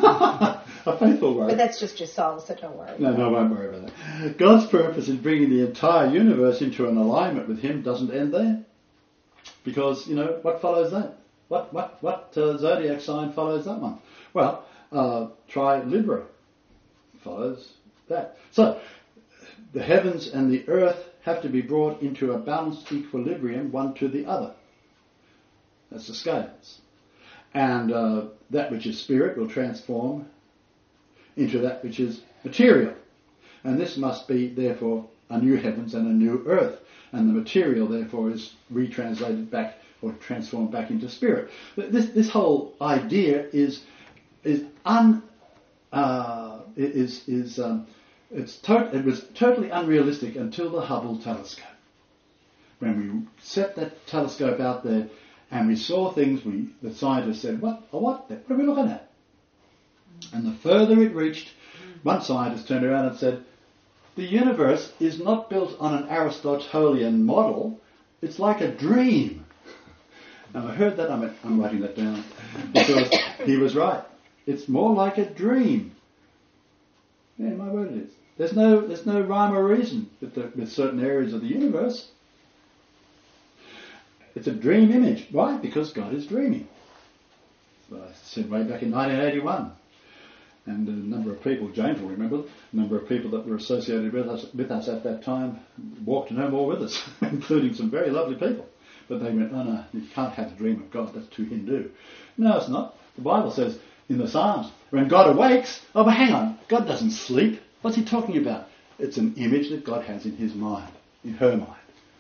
A faithful worry. But that's just your soul, so don't worry. No, I won't worry about that. God's purpose in bringing the entire universe into an alignment with him doesn't end there. Because, what follows that? What zodiac sign follows that one? Well, try Libra. Follows that. So, the heavens and the earth have to be brought into a balanced equilibrium, one to the other. That's the scales. And that which is spirit will transform into that which is material. And this must be, therefore, a new heavens and a new earth. And the material, therefore, is retranslated back or transformed back into spirit. This whole idea is It was totally unrealistic until the Hubble telescope. When we set that telescope out there and we saw things, the scientists said, what are we looking at? And the further it reached, one scientist turned around and said, the universe is not built on an Aristotelian model, it's like a dream. And I heard that, I'm writing that down, because he was right. It's more like a dream. Yeah, my word it is. There's no rhyme or reason with certain areas of the universe. It's a dream image. Why? Because God is dreaming. Well, I said way back in 1981. And a number of people, James will remember, a number of people that were associated with us at that time walked no more with us, including some very lovely people. But they went, oh no, you can't have a dream of God, that's too Hindu. No, it's not. The Bible says in the Psalms, when God awakes, oh, but hang on, God doesn't sleep. What's he talking about? It's an image that God has in his mind, in her mind.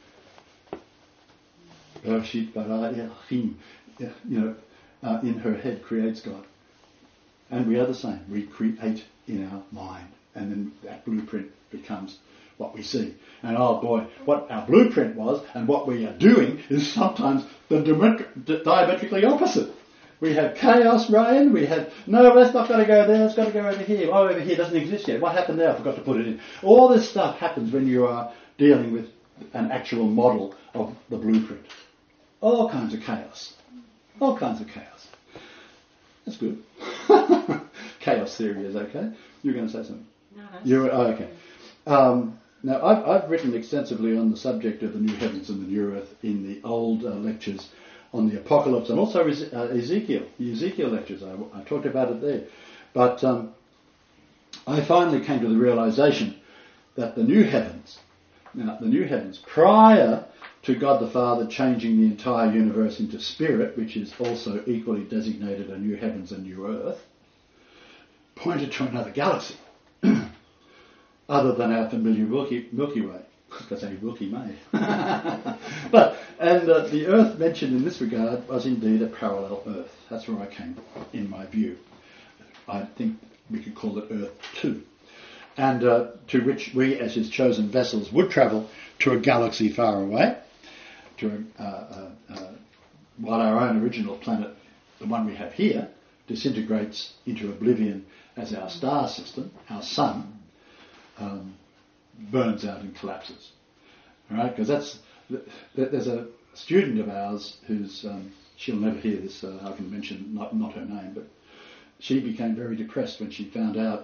In her head creates God. And we are the same. We create in our mind. And then that blueprint becomes what we see. And oh boy, what our blueprint was and what we are doing is sometimes diametrically opposite. We have chaos reign, we have, no, that's not going to go there, it's got to go over here. Oh, over here doesn't exist yet. What happened there? I forgot to put it in. All this stuff happens when you are dealing with an actual model of the blueprint. All kinds of chaos. All kinds of chaos. That's good. Chaos theory is okay. You're going to say something? No. Okay. Now, I've written extensively on the subject of the new heavens and the new earth in the old lectures on the Apocalypse and also Ezekiel. The Ezekiel lectures, I talked about it there. But I finally came to the realization that the new heavens, prior to God the Father changing the entire universe into spirit, which is also equally designated a new heavens and new earth, pointed to another galaxy, other than our familiar Milky Way. I was going to say Wilkie May. The earth mentioned in this regard was indeed a parallel earth. That's where I came, in my view. I think we could call it Earth 2. And to which we, as his chosen vessels, would travel to a galaxy far away, while our own original planet, the one we have here, disintegrates into oblivion as our star system, our sun, burns out and collapses. All right, because there's a student of ours who's she'll never hear this. I can mention not her name, but she became very depressed when she found out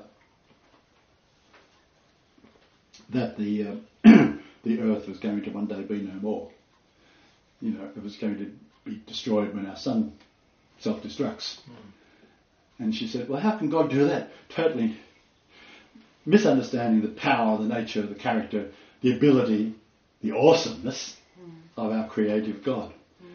that the the Earth was going to one day be no more. You know, it was going to be destroyed when our sun self-destructs. And she said, well, how can God do that? Totally misunderstanding the power, the nature, the character, the ability, the awesomeness of our creative God.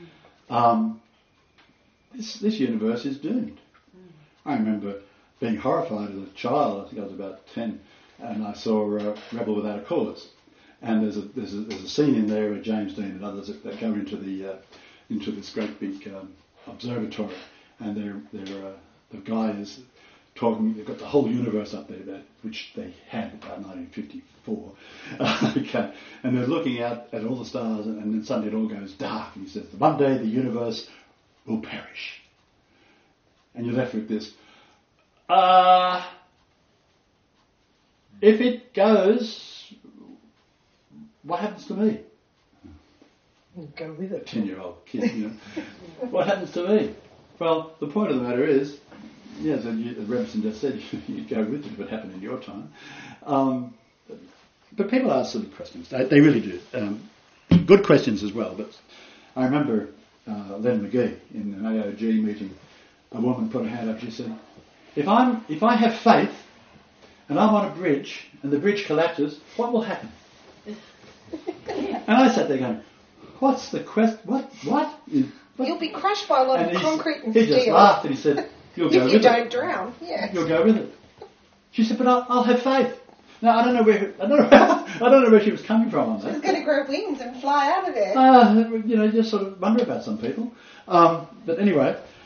This universe is doomed. I remember being horrified as a child. I think I was about 10, and I saw Rebel Without a Cause. And there's a scene in there with James Dean and others that go into this great big observatory, and the guy is talking. They've got the whole universe up there, which they had about 1954. Okay, and they're looking out at all the stars, and then suddenly it all goes dark. And he says, "One day the universe will perish," and you're left with this. If it goes, what happens to me? Go with it. 10-year-old kid, you know. What happens to me? Well, the point of the matter is, yes, as Remsen just said, you go with it if it happened in your time. But people ask silly questions. They really do. Good questions as well. But I remember Len McGee in an AOG meeting, a woman put her hand up. She said, if I have faith and I'm on a bridge and the bridge collapses, what will happen? And I sat there going, what's the question? What? You'll be crushed by a lot of concrete and steel. He just laughed and he said, you'll go with it. If you don't drown, yeah. You'll go with it. She said, but I'll have faith. Now, I don't know where she was coming from on that. She's going to grow wings and fly out of there. You just sort of wonder about some people. But anyway,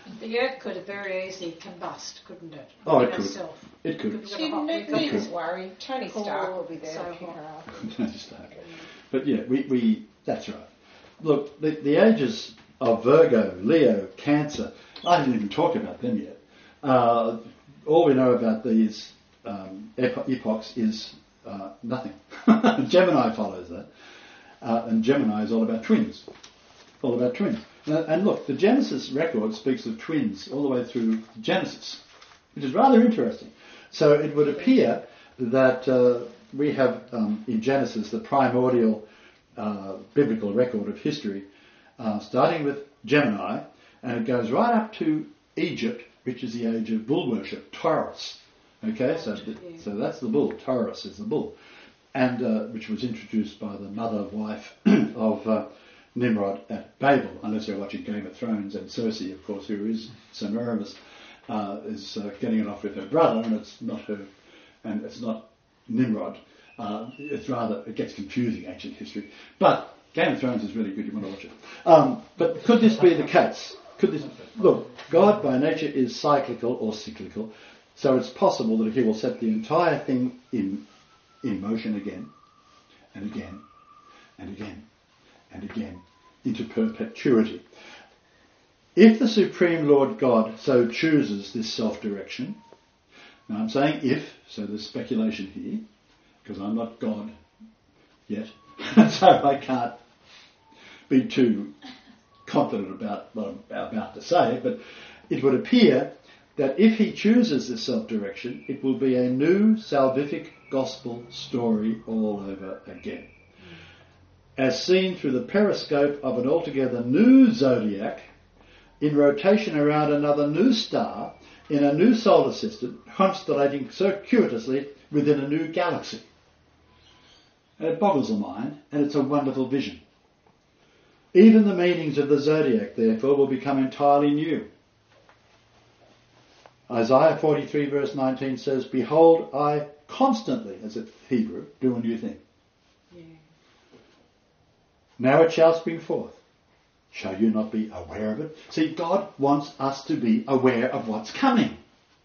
The earth could have very easily combust, couldn't it? Oh, in it could. itself. It could. You needn't worry. Tony Stark will be there to pick her up. Tony Stark. But yeah, we that's right. Look, the ages of Virgo, Leo, Cancer, I didn't even talk about them yet. All we know about these epochs is nothing. Gemini follows that. And Gemini is all about twins. All about twins. And look, the Genesis record speaks of twins all the way through Genesis, which is rather interesting. So it would appear that we have in Genesis the primordial biblical record of history, starting with Gemini, and it goes right up to Egypt, which is the age of bull worship, Taurus. Okay, so that's the bull. Taurus is the bull, and which was introduced by the wife of Nimrod at Babel. Unless you're watching Game of Thrones, and Cersei, of course, who is Semiramis, is getting it off with her brother, and it's not her, and it's not Nimrod. It's rather, it gets confusing, ancient history. But Game of Thrones is really good. You want to watch it. But could this be the case? Look, God by nature is cyclical or cyclical. So it's possible that he will set the entire thing in motion again and again and again and again into perpetuity. If the Supreme Lord God so chooses this self-direction, now I'm saying if, so there's speculation here, because I'm not God yet, so I can't be too confident about what I'm about to say, but it would appear that if he chooses this self-direction, it will be a new salvific gospel story all over again. As seen through the periscope of an altogether new zodiac, in rotation around another new star, in a new solar system, constellating circuitously within a new galaxy. And it boggles the mind, and it's a wonderful vision. Even the meanings of the zodiac, therefore, will become entirely new. Isaiah 43 verse 19 says, "Behold, I constantly," as it's Hebrew, do a new thing. Yeah. Now it shall spring forth. Shall you not be aware of it? See, God wants us to be aware of what's coming.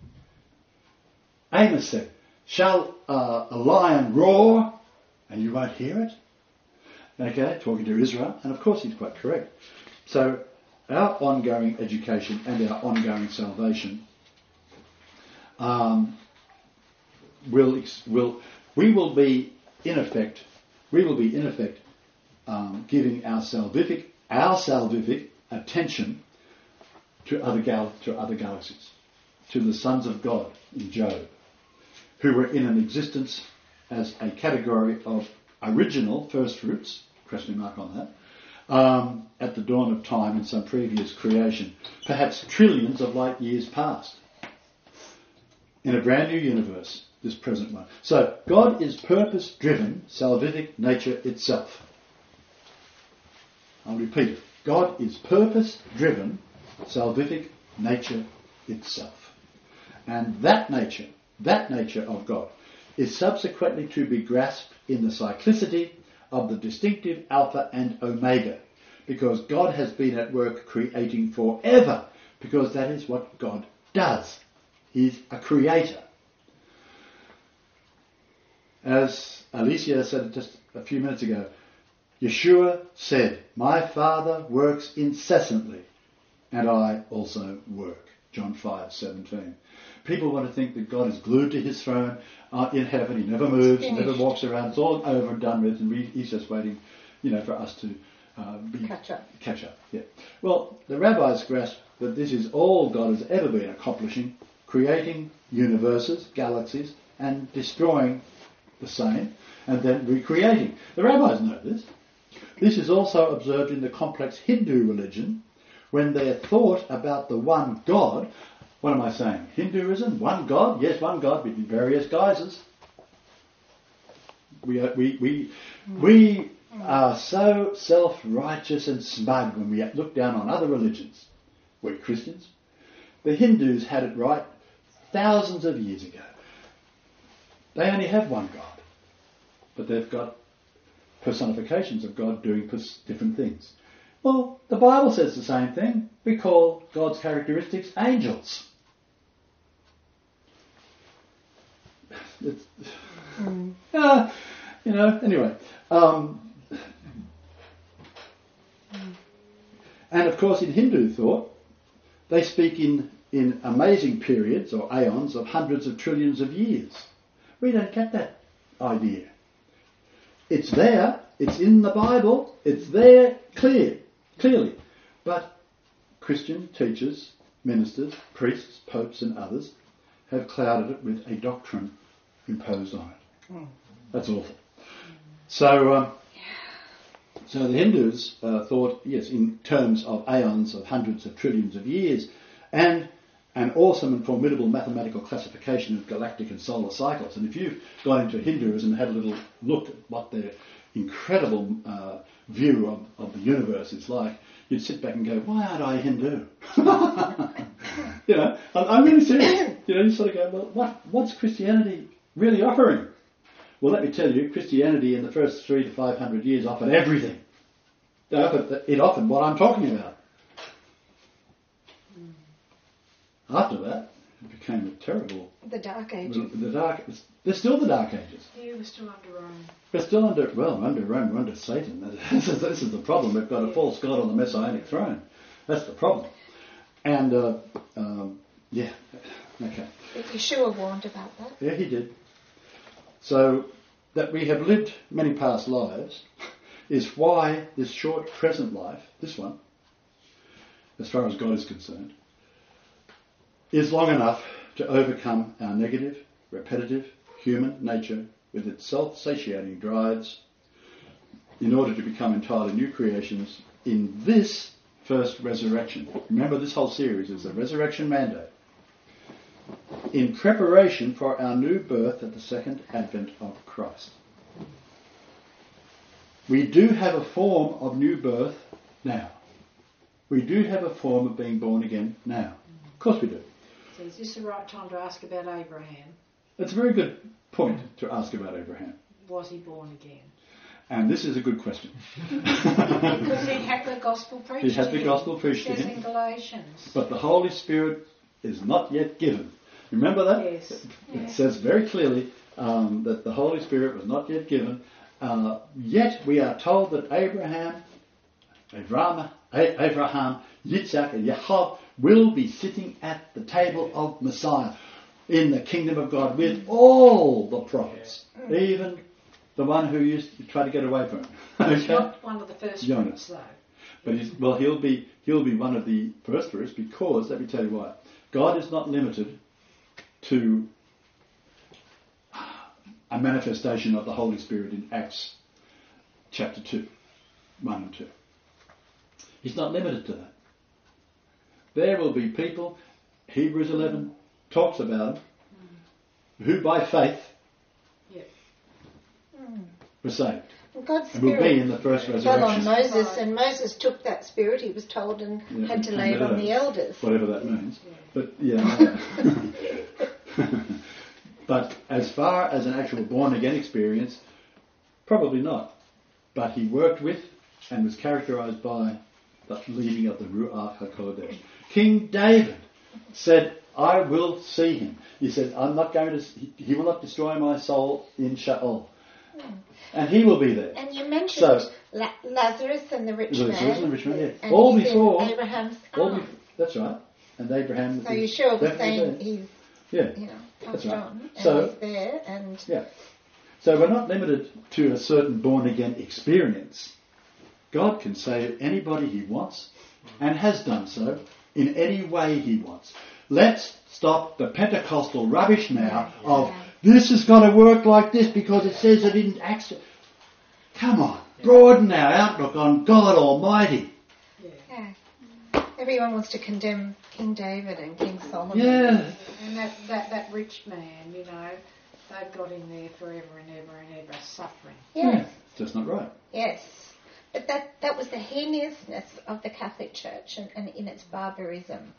Amos said, "Shall a lion roar and you won't hear it?" Okay, talking to Israel, and of course he's quite correct. So our ongoing education and our ongoing salvation we will be in effect giving our salvific attention to other galaxies, to the sons of God in Job, who were in an existence as a category of original first fruits, question mark on that, at the dawn of time in some previous creation, perhaps trillions of light years past, in a brand new universe, this present one. So God is purpose-driven, salvific nature itself. I'll repeat it. God is purpose-driven, salvific nature itself. And that nature of God, is subsequently to be grasped in the cyclicity of the distinctive Alpha and Omega, because God has been at work creating forever, because that is what God does. He's a creator. As Alicia said just a few minutes ago, Yeshua said, "My Father works incessantly, and I also work." John 5:17. People want to think that God is glued to his throne in heaven. He never moves, he never walks around. It's all over and done with, and he's just waiting, for us to catch up. Yeah. Well, the rabbis grasp that this is all God has ever been accomplishing, creating universes, galaxies, and destroying the same, and then recreating. The rabbis know this. This is also observed in the complex Hindu religion, when their thought about the one God. What am I saying? Hinduism, one God? Yes, one God, but in various guises. We are so self-righteous and smug when we look down on other religions. We're Christians. The Hindus had it right thousands of years ago. They only have one God, but they've got personifications of God doing different things. Well, the Bible says the same thing. We call God's characteristics angels. It's, anyway. And of course in Hindu thought, they speak in amazing periods or aeons of hundreds of trillions of years. We don't get that idea. It's there, it's in the Bible, it's there clearly. But Christian teachers, ministers, priests, popes and others have clouded it with a doctrine imposed on it. That's awful. So the Hindus thought, yes, in terms of aeons of hundreds of trillions of years, and an awesome and formidable mathematical classification of galactic and solar cycles. And if you've gone into Hinduism and had a little look at what their incredible view of the universe is like, you'd sit back and go, why aren't I Hindu? I'm really serious. You sort of go, well, what's Christianity really offering? Well, let me tell you, Christianity in the first 300 to 500 years offered everything. It offered what I'm talking about. After that, it became a terrible... The Dark Ages. They're still the Dark Ages. Yeah, we're still under Rome. We're still under Rome, we're under Satan. This is the problem. We've got a false God on the Messianic throne. That's the problem. And, okay. But Yeshua warned about that. Yeah, he did. So, that we have lived many past lives is why this short present life, this one, as far as God is concerned, is long enough to overcome our negative, repetitive, human nature with its self-satiating drives in order to become entirely new creations in this first resurrection. Remember, this whole series is the resurrection mandate. In preparation for our new birth at the second advent of Christ. We do have a form of new birth now. We do have a form of being born again now. Of course we do. So is this the right time to ask about Abraham? That's a very good point to ask about Abraham. Was he born again? And this is a good question. Because he had the gospel preached to him. He had the gospel preached to him. It says in Galatians. But the Holy Spirit is not yet given. Remember that? Yes. It says very clearly that the Holy Spirit was not yet given. Yet we are told that Abraham, Yitzhak and Yaakov will be sitting at the table of Messiah in the kingdom of God with all the prophets, even the one who used to try to get away from him. He's not one of the first fruits, though. But he'll be one of the first fruits because, let me tell you why, God is not limited to a manifestation of the Holy Spirit in Acts chapter 2, 1 and 2. He's not limited to that. There will be people, Hebrews 11 talks about them, who by faith were saved. God's and will Spirit be in the first resurrection. fell on Moses, and Moses took that Spirit, he was told, and had to lay it on the elders. Whatever that means. But but as far as an actual born-again experience, probably not. But he worked with and was characterised by the leading of the Ruach HaKodesh. King David said, I will see him. He said, he will not destroy my soul in Sheol. And he will be there. And you mentioned Lazarus and the rich man. And all before Abraham's that's right. And Abraham. So Yeshua was saying he's passed on. And he's there. And so we're not limited to a certain born again experience. God can save anybody he wants and has done so in any way he wants. Let's stop the Pentecostal rubbish now of this has got to work like this because it says it didn't accident. Come on, broaden our outlook on God Almighty. Yeah. Everyone wants to condemn King David and King Solomon. Yeah. And that rich man, they've got him there forever and ever suffering. Yes. Just not right. Yes. But that was the heinousness of the Catholic Church and in its barbarism.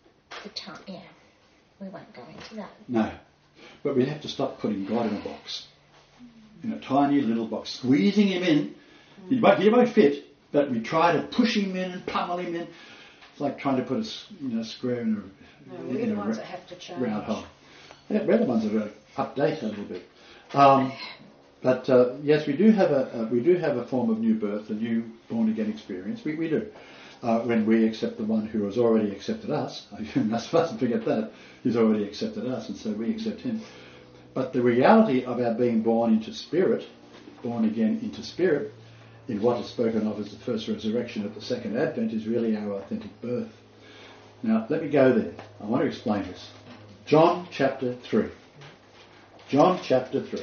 We won't go into that. No. But we have to stop putting God in a box. In a tiny little box. Squeezing him in. He won't fit. But we try to push him in and pummel him in. It's like trying to put a square in we're the ones that have to change. Round hole. Yeah, we're the ones that are update a little bit. But yes, we do have a form of new birth, a new born again experience. We do. When we accept the one who has already accepted us. You mustn't forget that. He's already accepted us, and so we accept him. But the reality of our being born into spirit, born again into spirit, in what is spoken of as the first resurrection at the second advent, is really our authentic birth. Now, let me go there. I want to explain this. John chapter 3. John chapter 3.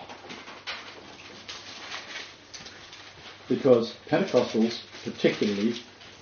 Because Pentecostals, particularly,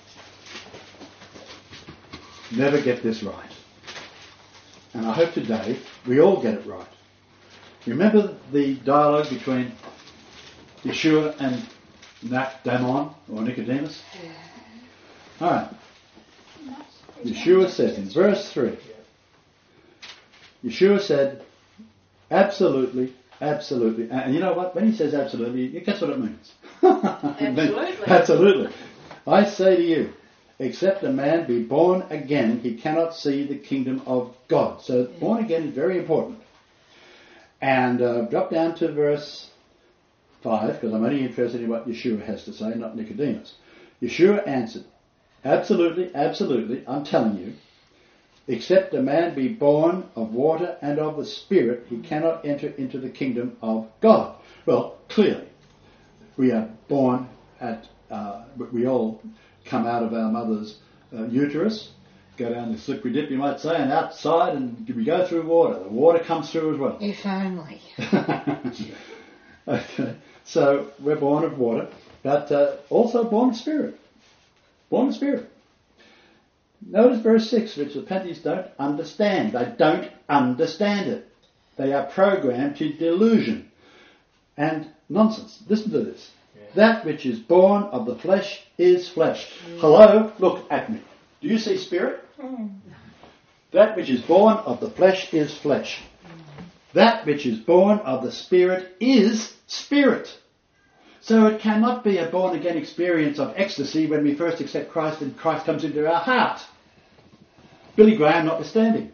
never get this right. And I hope today we all get it right. Remember the dialogue between Yeshua and Nicodemus or Nicodemus? All right. Yeshua says in verse 3, Yeshua said, absolutely, absolutely. And you know what? When he says absolutely, guess what it means? Absolutely. Absolutely. I say to you, except a man be born again, he cannot see the kingdom of God. So born again is very important. And drop down to verse 5, because I'm only interested in what Yeshua has to say, not Nicodemus. Yeshua answered, absolutely, absolutely, I'm telling you, except a man be born of water and of the Spirit, he cannot enter into the kingdom of God. Well, clearly, we are born we all come out of our mother's uterus, go down the slippery dip, you might say, and outside, and we go through water. The water comes through as well. If only. Okay, so we're born of water, but also born of spirit. Born of spirit. Notice verse 6, which the Pentees don't understand. They don't understand it. They are programmed to delusion and nonsense. Listen to this. Yeah. That which is born of the flesh is flesh. Hello, look at me. Do you see spirit? That which is born of the flesh is flesh. That which is born of the Spirit is spirit. So it cannot be a born again experience of ecstasy when we first accept Christ and Christ comes into our heart. Billy Graham notwithstanding.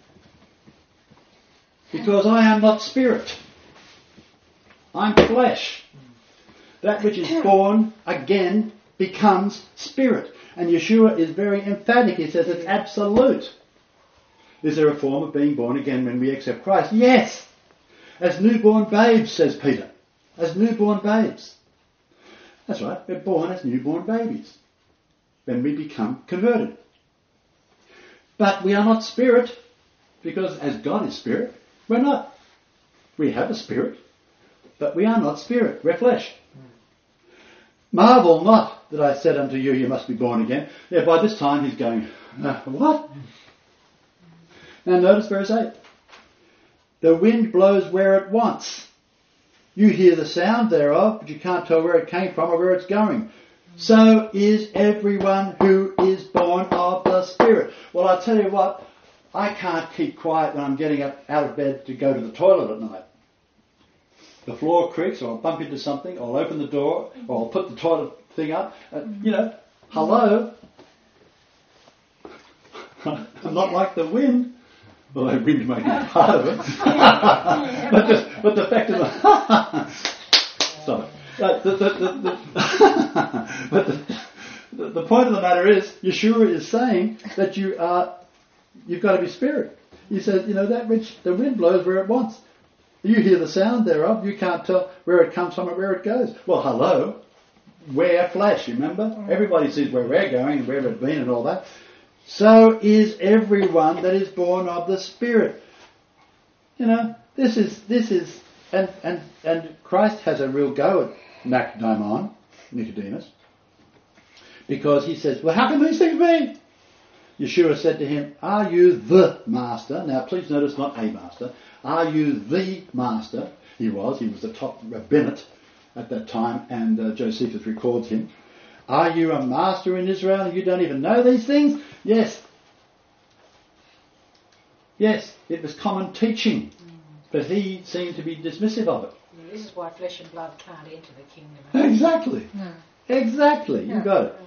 Because I am not spirit. I'm flesh. That which is born again becomes spirit. And Yeshua is very emphatic. He says it's absolute. Is there a form of being born again when we accept Christ? Yes. As newborn babes, says Peter. As newborn babes. That's right. We're born as newborn babies when we become converted. But we are not spirit, because as God is spirit, we're not. We have a spirit, but we are not spirit. We're flesh. Marvel not that I said unto you, you must be born again. Yeah, by this time he's going, what? Now notice verse 8. The wind blows where it wants. You hear the sound thereof, but you can't tell where it came from or where it's going. So is everyone who is born of the Spirit. Well, I tell you what, I can't keep quiet when I'm getting up out of bed to go to the toilet at night. The floor creaks, or I'll bump into something, or I'll open the door, or I'll put the toilet thing up. Hello. I'm not like the wind. Well, the wind may be part of it. but the fact of the... Stop it. But the point of the matter is, Yeshua is saying that you've got to be spirit. He says, that which the wind blows where it wants. You hear the sound thereof, you can't tell where it comes from or where it goes. Well, hello, we're flesh, remember? Everybody sees where we're going and where we've been and all that. So is everyone that is born of the Spirit. This is, and Christ has a real go at Nicodemus, because he says, well, how can these things be? Yeshua said to him, are you the master? Now, please notice, not a master. Are you the master? He was the top rabbinate at that time, and Josephus records him. Are you a master in Israel and you don't even know these things? Yes. Yes, it was common teaching, but he seemed to be dismissive of it. This is why flesh and blood can't enter the kingdom. Exactly. No. Exactly, you got it.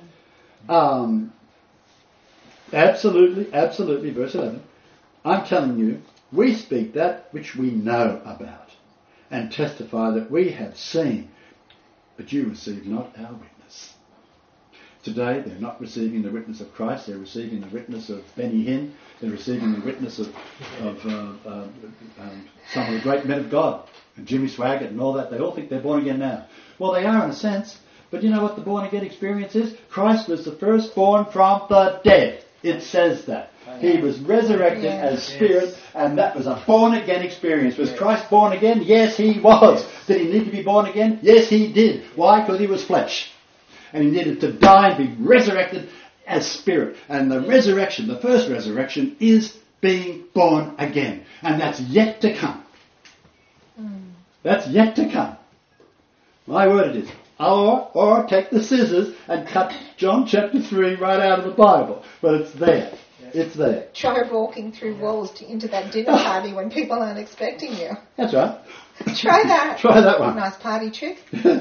Absolutely, verse 11. I'm telling you, we speak that which we know about, and testify that we have seen, but you receive not our witness. Today, they're not receiving the witness of Christ, they're receiving the witness of Benny Hinn, they're receiving the witness of some of the great men of God, and Jimmy Swaggart and all that. They all think they're born again now. Well, they are in a sense, but you know what the born again experience is? Christ was the firstborn from the dead. It says that. He was resurrected as spirit, and that was a born again experience. Was Christ born again? Yes, he was. Did he need to be born again? Yes, he did. Why? Because he was flesh. And he needed to die and be resurrected as spirit. And the resurrection, the first resurrection, is being born again. And that's yet to come. That's yet to come. My word it is. Or take the scissors and cut John chapter 3 right out of the Bible. But it's there. It's there. Try walking through walls into that dinner party when people aren't expecting you. That's right. Try that. Try that one. Nice party trick.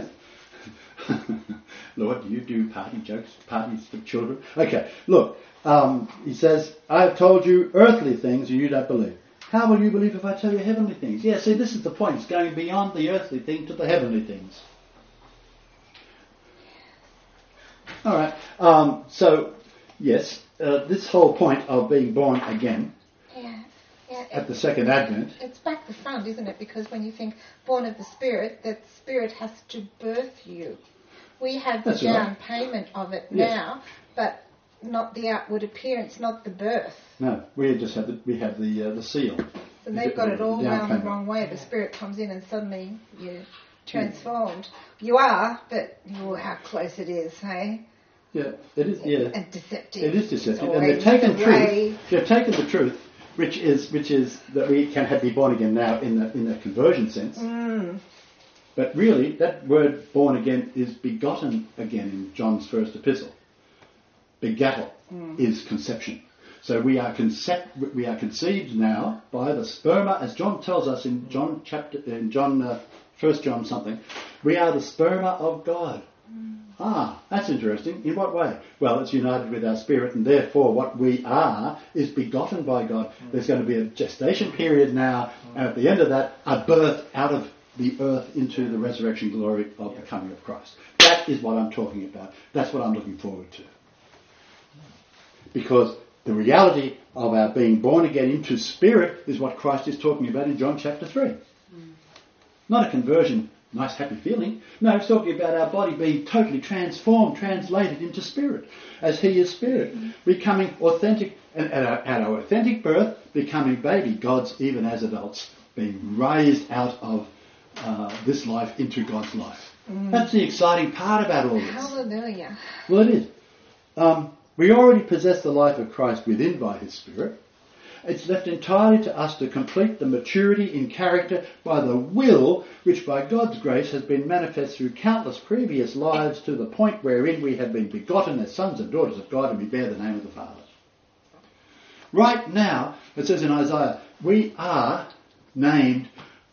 Lord, do you do party jokes, parties for children? Okay, look, he says, I have told you earthly things and you don't believe. How will you believe if I tell you heavenly things? Yeah, see, this is the point. It's going beyond the earthly thing to the heavenly things. All right, so, yes, this whole point of being born again at the second advent. It's back to front, isn't it? Because when you think born of the Spirit, that Spirit has to birth you. We have the down payment of it now, but not the outward appearance, not the birth. No, we just have the seal. And they've got it all down the wrong way. The Spirit comes in and suddenly you're transformed. You are, but how close it is, hey? Yeah, it is. Yeah, and deceptive. It is deceptive, and they've taken truth. They've taken the truth, which is that we can be born again now in the conversion sense. But really, that word born again is begotten again in John's first epistle. Begattle is conception. So we are conceived now by the sperma, as John tells us in John 1 John something. We are the sperma of God. That's interesting. In what way? Well, it's united with our spirit, and therefore what we are is begotten by God. There's going to be a gestation period now, and at the end of that, a birth out of the earth into the resurrection glory of the coming of Christ. That is what I'm talking about. That's what I'm looking forward to. Because the reality of our being born again into spirit is what Christ is talking about in John chapter 3. Not a conversion, nice happy feeling. No, it's talking about our body being totally transformed, translated into spirit, as he is spirit, becoming authentic, and at our authentic birth, becoming baby gods even as adults, being raised out of this life into God's life. That's the exciting part about all this. Hallelujah. Well, it is. We already possess the life of Christ within by his Spirit. It's left entirely to us to complete the maturity in character by the will which by God's grace has been manifest through countless previous lives to the point wherein we have been begotten as sons and daughters of God and we bear the name of the Father. Right now, it says in Isaiah, we are named,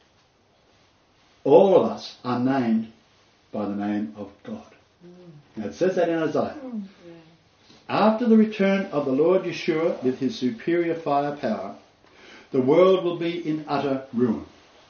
all of us are named by the name of God. Now it says that in Isaiah. After the return of the Lord Yeshua with his superior firepower, the world will be in utter ruin.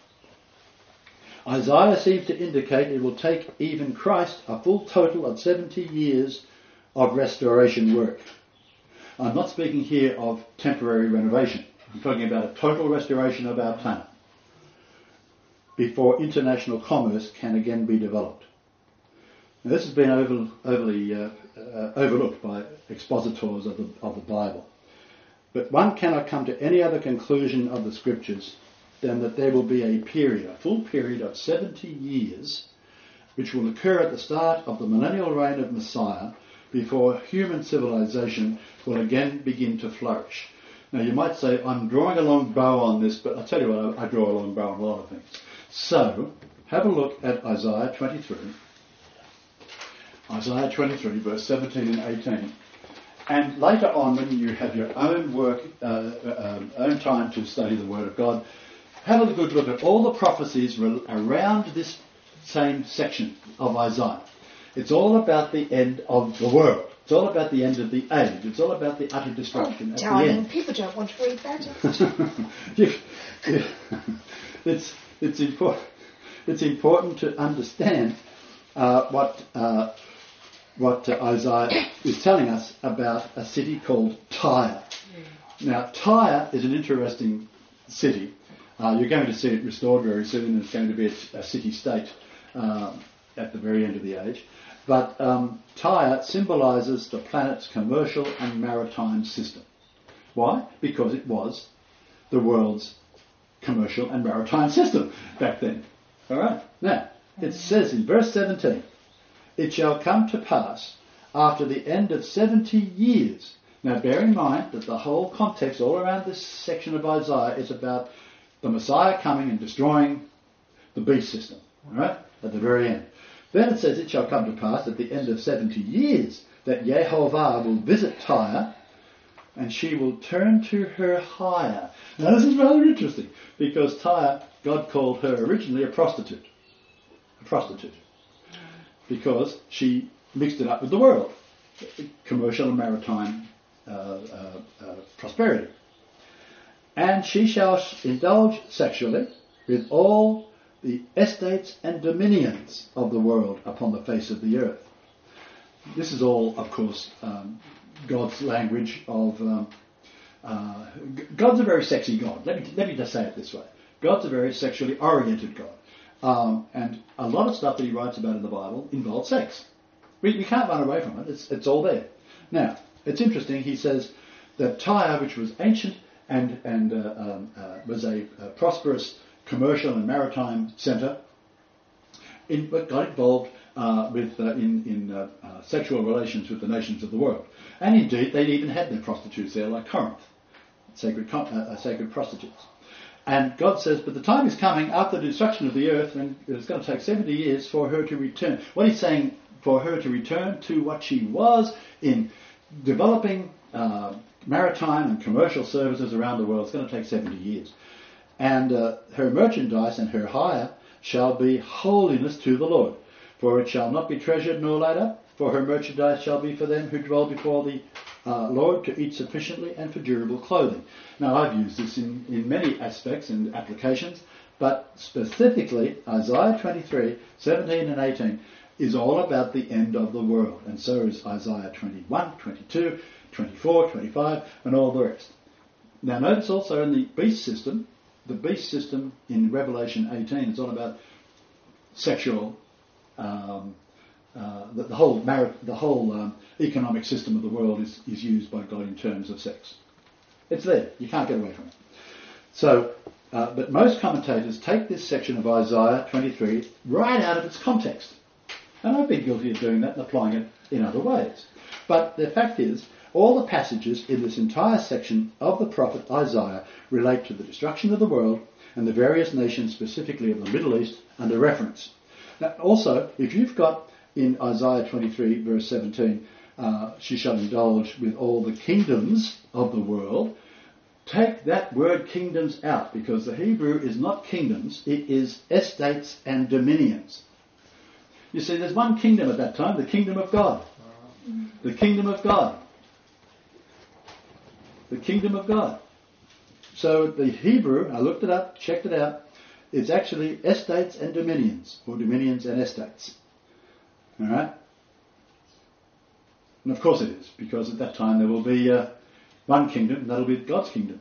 Isaiah seems to indicate it will take even Christ a full total of 70 years of restoration work. I'm not speaking here of temporary renovation. I'm talking about a total restoration of our planet before international commerce can again be developed. Now, this has been overly overlooked by expositors of the Bible. But one cannot come to any other conclusion of the Scriptures than that there will be a full period of 70 years, which will occur at the start of the millennial reign of Messiah, before human civilization will again begin to flourish. Now you might say, I'm drawing a long bow on this, but I tell you what, I draw a long bow on a lot of things. So, have a look at Isaiah 23. Isaiah 23, verse 17 and 18. And later on, when you have your own work, own time to study the Word of God, have a good look at all the prophecies around this same section of Isaiah. It's all about the end of the world. It's all about the end of the age. It's all about the utter destruction at the end. People don't want to read that. It's important to understand what Isaiah is telling us about a city called Tyre. Now, Tyre is an interesting city. You're going to see it restored very soon, and it's going to be a city-state at the very end of the age. But Tyre symbolises the planet's commercial and maritime system. Why? Because it was the world's commercial and maritime system back then. All right? Now, it says in verse 17, "It shall come to pass after the end of 70 years." Now, bear in mind that the whole context all around this section of Isaiah is about the Messiah coming and destroying the beast system. All right? At the very end. Then it says, "It shall come to pass at the end of 70 years that Jehovah will visit Tyre, and she will turn to her hire." Now this is rather interesting, because Tyre, God called her originally a prostitute. A prostitute. Because she mixed it up with the world. Commercial and maritime prosperity. "And she shall indulge sexually with all the estates and dominions of the world upon the face of the earth." This is all, of course, God's language of... God's a very sexy God. Let me just say it this way. God's a very sexually oriented God. And a lot of stuff that he writes about in the Bible involves sex. We can't run away from it. It's all there. Now, it's interesting. He says that Tyre, which was ancient and was a prosperous commercial and maritime centre, got involved in sexual relations with the nations of the world. And indeed, they even had their prostitutes there, like Corinth, sacred prostitutes. And God says, but the time is coming after the destruction of the earth, and it's going to take 70 years for her to return. What he's saying, for her to return to what she was in developing maritime and commercial services around the world, it's going to take 70 years. And her merchandise and her hire shall be holiness to the Lord. For it shall not be treasured nor laid up, for her merchandise shall be for them who dwell before the Lord, to eat sufficiently and for durable clothing. Now, I've used this in many aspects and applications, but specifically Isaiah 23, 17 and 18 is all about the end of the world. And so is Isaiah 21, 22, 24, 25 and all the rest. Now, notice also in the beast system in Revelation 18, it's all about sexual... the whole economic system of the world is used by God in terms of sex. It's there. You can't get away from it. So, but most commentators take this section of Isaiah 23 right out of its context. And I've been guilty of doing that and applying it in other ways. But the fact is, all the passages in this entire section of the prophet Isaiah relate to the destruction of the world and the various nations, specifically of the Middle East, under reference. Now, also, if you've got in Isaiah 23, verse 17, she shall indulge with all the kingdoms of the world, take that word kingdoms out, because the Hebrew is not kingdoms, it is estates and dominions. You see, there's one kingdom at that time, the kingdom of God. The kingdom of God. The kingdom of God. So the Hebrew, I looked it up, checked it out, it's actually estates and dominions, or dominions and estates. Alright? And of course it is, because at that time there will be one kingdom, and that'll be God's kingdom.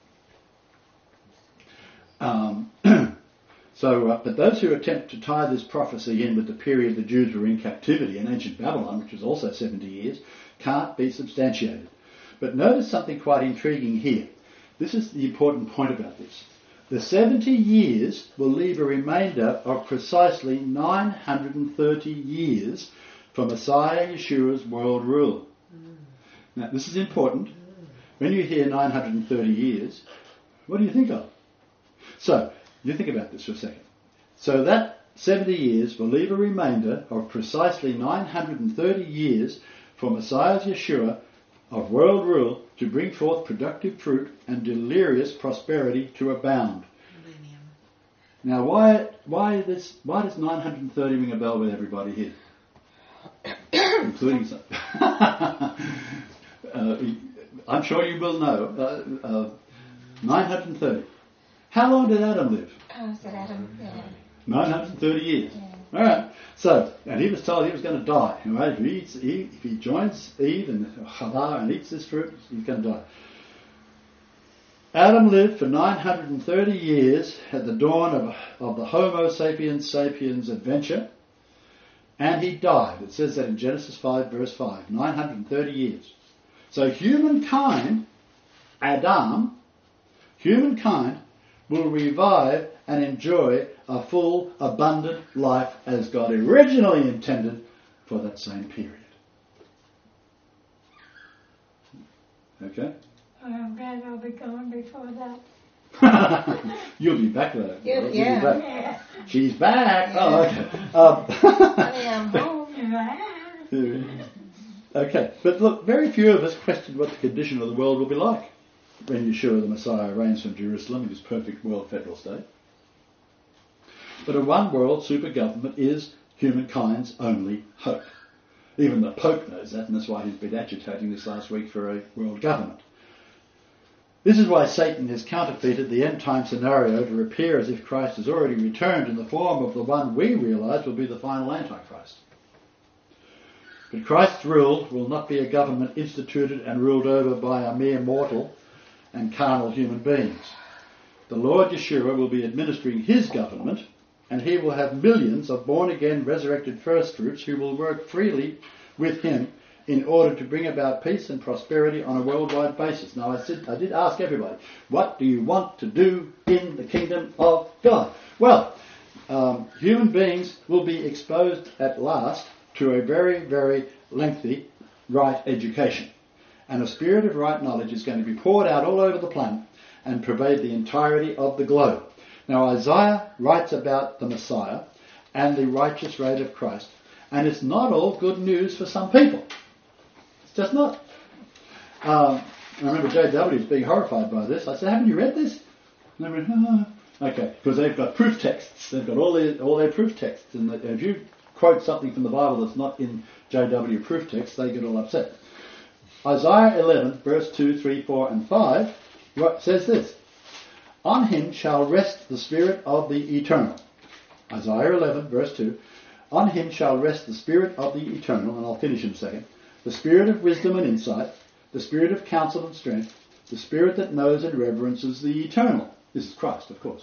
But those who attempt to tie this prophecy in with the period the Jews were in captivity in ancient Babylon, which was also 70 years, can't be substantiated. But notice something quite intriguing here. This is the important point about this. The 70 years will leave a remainder of precisely 930 years for Messiah Yeshua's world rule. Now, this is important. When you hear 930 years, what do you think of? So, you think about this for a second. So that 70 years will leave a remainder of precisely 930 years for Messiah Yeshua of world rule to bring forth productive fruit and delirious prosperity to abound. Millennium. Now, why does 930 ring a bell with everybody here? including some. I'm sure you will know. 930. How long did Adam live? Oh, is that Adam? Yeah. 930 years. Yeah. All right. So, and he was told he was going to die. Right? If he joins Eve and Chava and eats this fruit, he's going to die. Adam lived for 930 years at the dawn of the Homo sapiens sapiens adventure, and he died. It says that in Genesis 5 verse 5. 930 years. So humankind, Adam, humankind will revive and enjoy a full, abundant life as God originally intended for that same period. Okay? I'm glad I'll be gone before that. You'll be back though. Yeah. You'll be back. Yeah. She's back. Yeah. Oh, okay. Honey, I'm home. Okay, but look, very few of us question what the condition of the world will be like when Yeshua the Messiah reigns from Jerusalem in his perfect world federal state. But a one-world super government is humankind's only hope. Even the Pope knows that, and that's why he's been agitating this last week for a world government. This is why Satan has counterfeited the end-time scenario to appear as if Christ has already returned in the form of the one we realise will be the final Antichrist. But Christ's rule will not be a government instituted and ruled over by a mere mortal and carnal human beings. The Lord Yeshua will be administering his government, and he will have millions of born-again resurrected firstfruits who will work freely with him in order to bring about peace and prosperity on a worldwide basis. Now I did ask everybody, what do you want to do in the kingdom of God? Well, human beings will be exposed at last to a very, very lengthy right education. And a spirit of right knowledge is going to be poured out all over the planet and pervade the entirety of the globe. Now Isaiah writes about the Messiah and the righteous reign of Christ, and it's not all good news for some people. It's just not. I remember J.W. being horrified by this. I said, haven't you read this? And they went, okay, because they've got proof texts. They've got all their proof texts. And if you quote something from the Bible that's not in J.W. proof text, they get all upset. Isaiah 11, verse 2, 3, 4 and 5 says this. On him shall rest the spirit of the eternal. Isaiah 11, verse 2. On him shall rest the spirit of the eternal, and I'll finish in a second. The spirit of wisdom and insight, the spirit of counsel and strength, the spirit that knows and reverences the eternal. This is Christ, of course.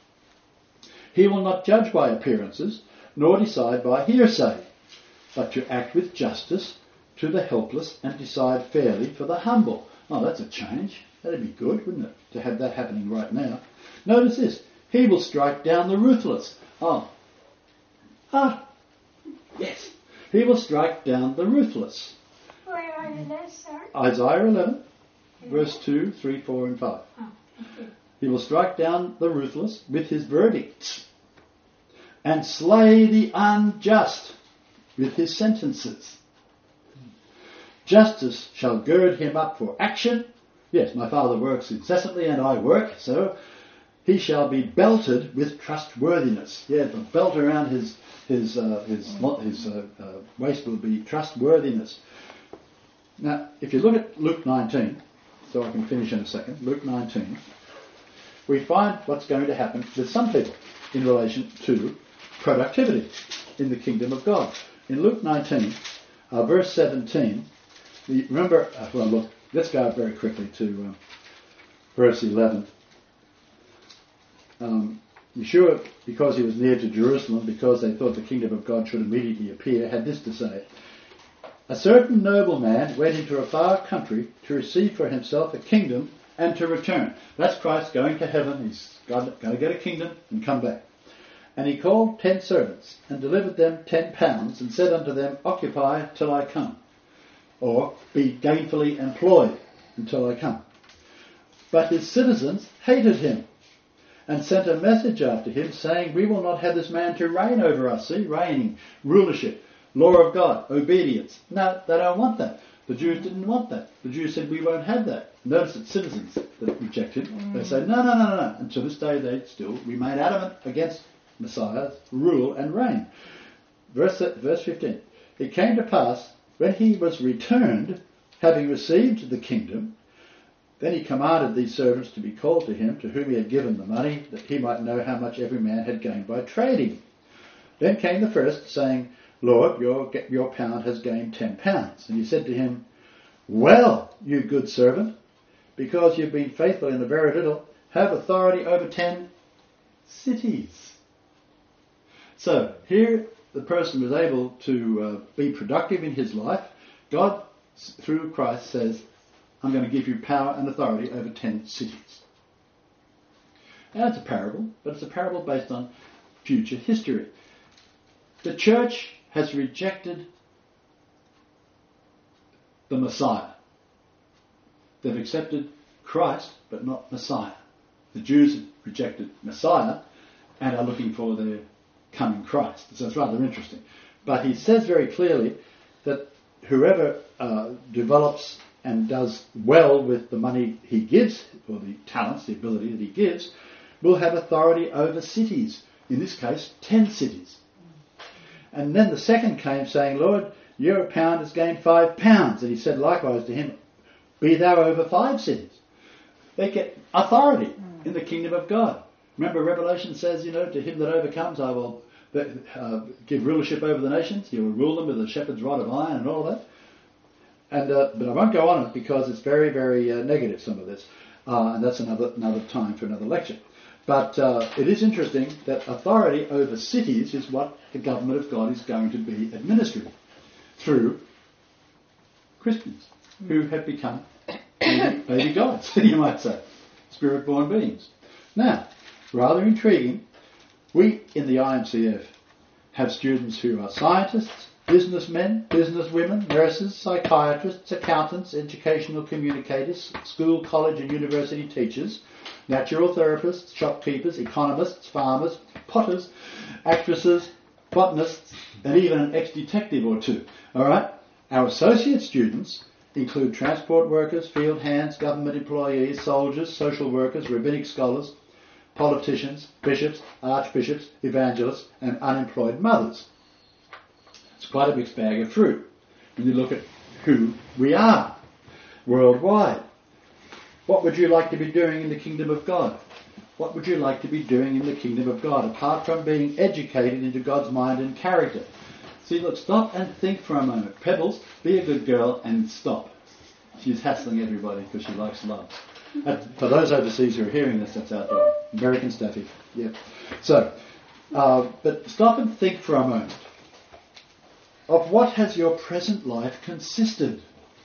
He will not judge by appearances, nor decide by hearsay, but to act with justice to the helpless and decide fairly for the humble. Oh, that's a change. That'd be good, wouldn't it, to have that happening right now. Notice this. He will strike down the ruthless. Yes. He will strike down the ruthless. Where are you there, sir? Isaiah 11, verse 2, 3, 4 and 5. He will strike down the ruthless with his verdicts and slay the unjust with his sentences. Justice shall gird him up for action. Yes, my Father works incessantly and I work, so he shall be belted with trustworthiness. Yeah, the belt around his waist will be trustworthiness. Now, if you look at Luke 19, so I can finish in a second, Luke 19, we find what's going to happen with some people in relation to productivity in the kingdom of God. In Luke 19, verse 17, remember, let's go very quickly to verse 11. Yeshua, because he was near to Jerusalem, because they thought the kingdom of God should immediately appear, had this to say. A certain nobleman went into a far country to receive for himself a kingdom and to return. That's Christ going to heaven. He's going to get a kingdom and come back. And he called 10 servants and delivered them 10 pounds and said unto them, Occupy till I come, or be gainfully employed until I come. But his citizens hated him and sent a message after him saying, We will not have this man to reign over us. See, reigning, rulership, law of God, obedience. No, they don't want that. The Jews didn't want that. The Jews said, we won't have that. Notice it's citizens that rejected. They say, no. And to this day they still remain adamant against Messiah's rule and reign. Verse 15. It came to pass when he was returned, having received the kingdom, then he commanded these servants to be called to him, to whom he had given the money, that he might know how much every man had gained by trading. Then came the first, saying, Lord, your pound has gained 10 pounds. And he said to him, Well, you good servant, because you've been faithful in a very little, have authority over 10 cities. So here the person was able to be productive in his life. God, through Christ, says, I'm going to give you power and authority over 10 cities. Now it's a parable, but it's a parable based on future history. The church has rejected the Messiah. They've accepted Christ, but not Messiah. The Jews have rejected Messiah and are looking for their coming Christ. So it's rather interesting. But he says very clearly that whoever develops and does well with the money he gives, or the talents, the ability that he gives, will have authority over cities. In this case, 10 cities. And then the second came saying, Lord, your pound has gained 5 pounds. And he said likewise to him, be thou over 5 cities. They get authority in the kingdom of God. Remember Revelation says, to him that overcomes I will give rulership over the nations. He will rule them with a shepherd's rod of iron and all that. And but I won't go on it because it's very, very negative, some of this. And that's another time for another lecture. But it is interesting that authority over cities is what the government of God is going to be administering through Christians who have become baby gods, you might say, spirit-born beings. Now, rather intriguing, we in the IMCF have students who are scientists, businessmen, businesswomen, nurses, psychiatrists, accountants, educational communicators, school, college and university teachers, natural therapists, shopkeepers, economists, farmers, potters, actresses, botanists, and even an ex-detective or two. All right? Our associate students include transport workers, field hands, government employees, soldiers, social workers, rabbinic scholars, politicians, bishops, archbishops, evangelists, and unemployed mothers. It's quite a mixed bag of fruit when you look at who we are worldwide. What would you like to be doing in the kingdom of God? What would you like to be doing in the kingdom of God, apart from being educated into God's mind and character? See, look, stop and think for a moment. Pebbles, be a good girl and stop. She's hassling everybody because she likes love. For those overseas who are hearing this, that's out there. American Staffy. Yeah. So, but stop and think for a moment. Of what has your present life consisted?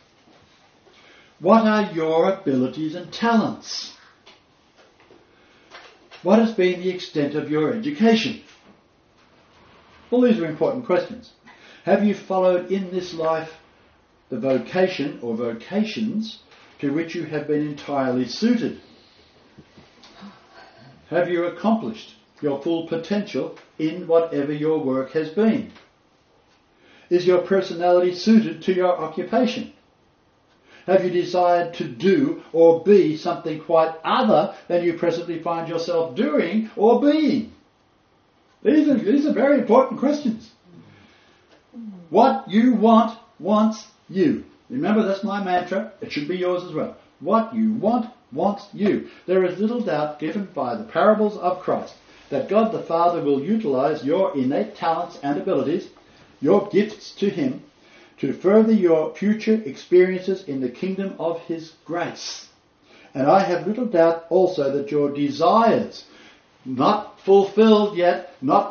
What are your abilities and talents? What has been the extent of your education? All these are important questions. Have you followed in this life the vocation or vocations to which you have been entirely suited? Have you accomplished your full potential in whatever your work has been? Is your personality suited to your occupation? Have you desired to do or be something quite other than you presently find yourself doing or being? These are very important questions. What you want wants you. Remember, that's my mantra. It should be yours as well. What you want wants you. There is little doubt, given by the parables of Christ, that God the Father will utilize your innate talents and abilities, your gifts to Him, to further your future experiences in the kingdom of His grace. And I have little doubt also that your desires, not fulfilled yet,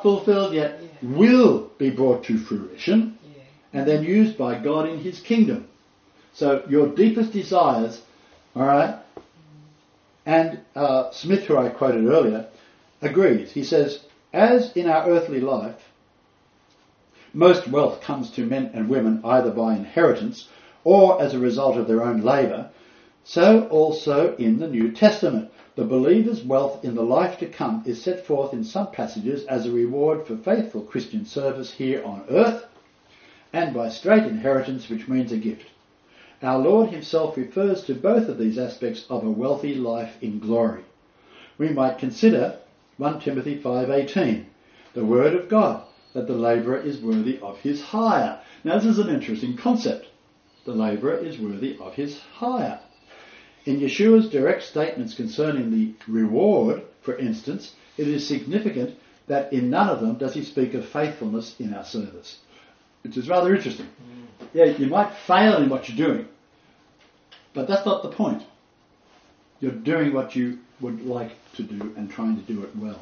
will be brought to fruition and then used by God in His kingdom. So your deepest desires, all right, and Smith, who I quoted earlier, agrees. He says, as in our earthly life, most wealth comes to men and women either by inheritance or as a result of their own labour, so also in the New Testament. The believer's wealth in the life to come is set forth in some passages as a reward for faithful Christian service here on earth, and by straight inheritance, which means a gift. Our Lord Himself refers to both of these aspects of a wealthy life in glory. We might consider 1 Timothy 5:18, the Word of God, that the labourer is worthy of his hire. Now this is an interesting concept. The labourer is worthy of his hire. In Yeshua's direct statements concerning the reward, for instance, it is significant that in none of them does he speak of faithfulness in our service, which is rather interesting. Yeah, you might fail in what you're doing, but that's not the point. You're doing what you would like to do and trying to do it well.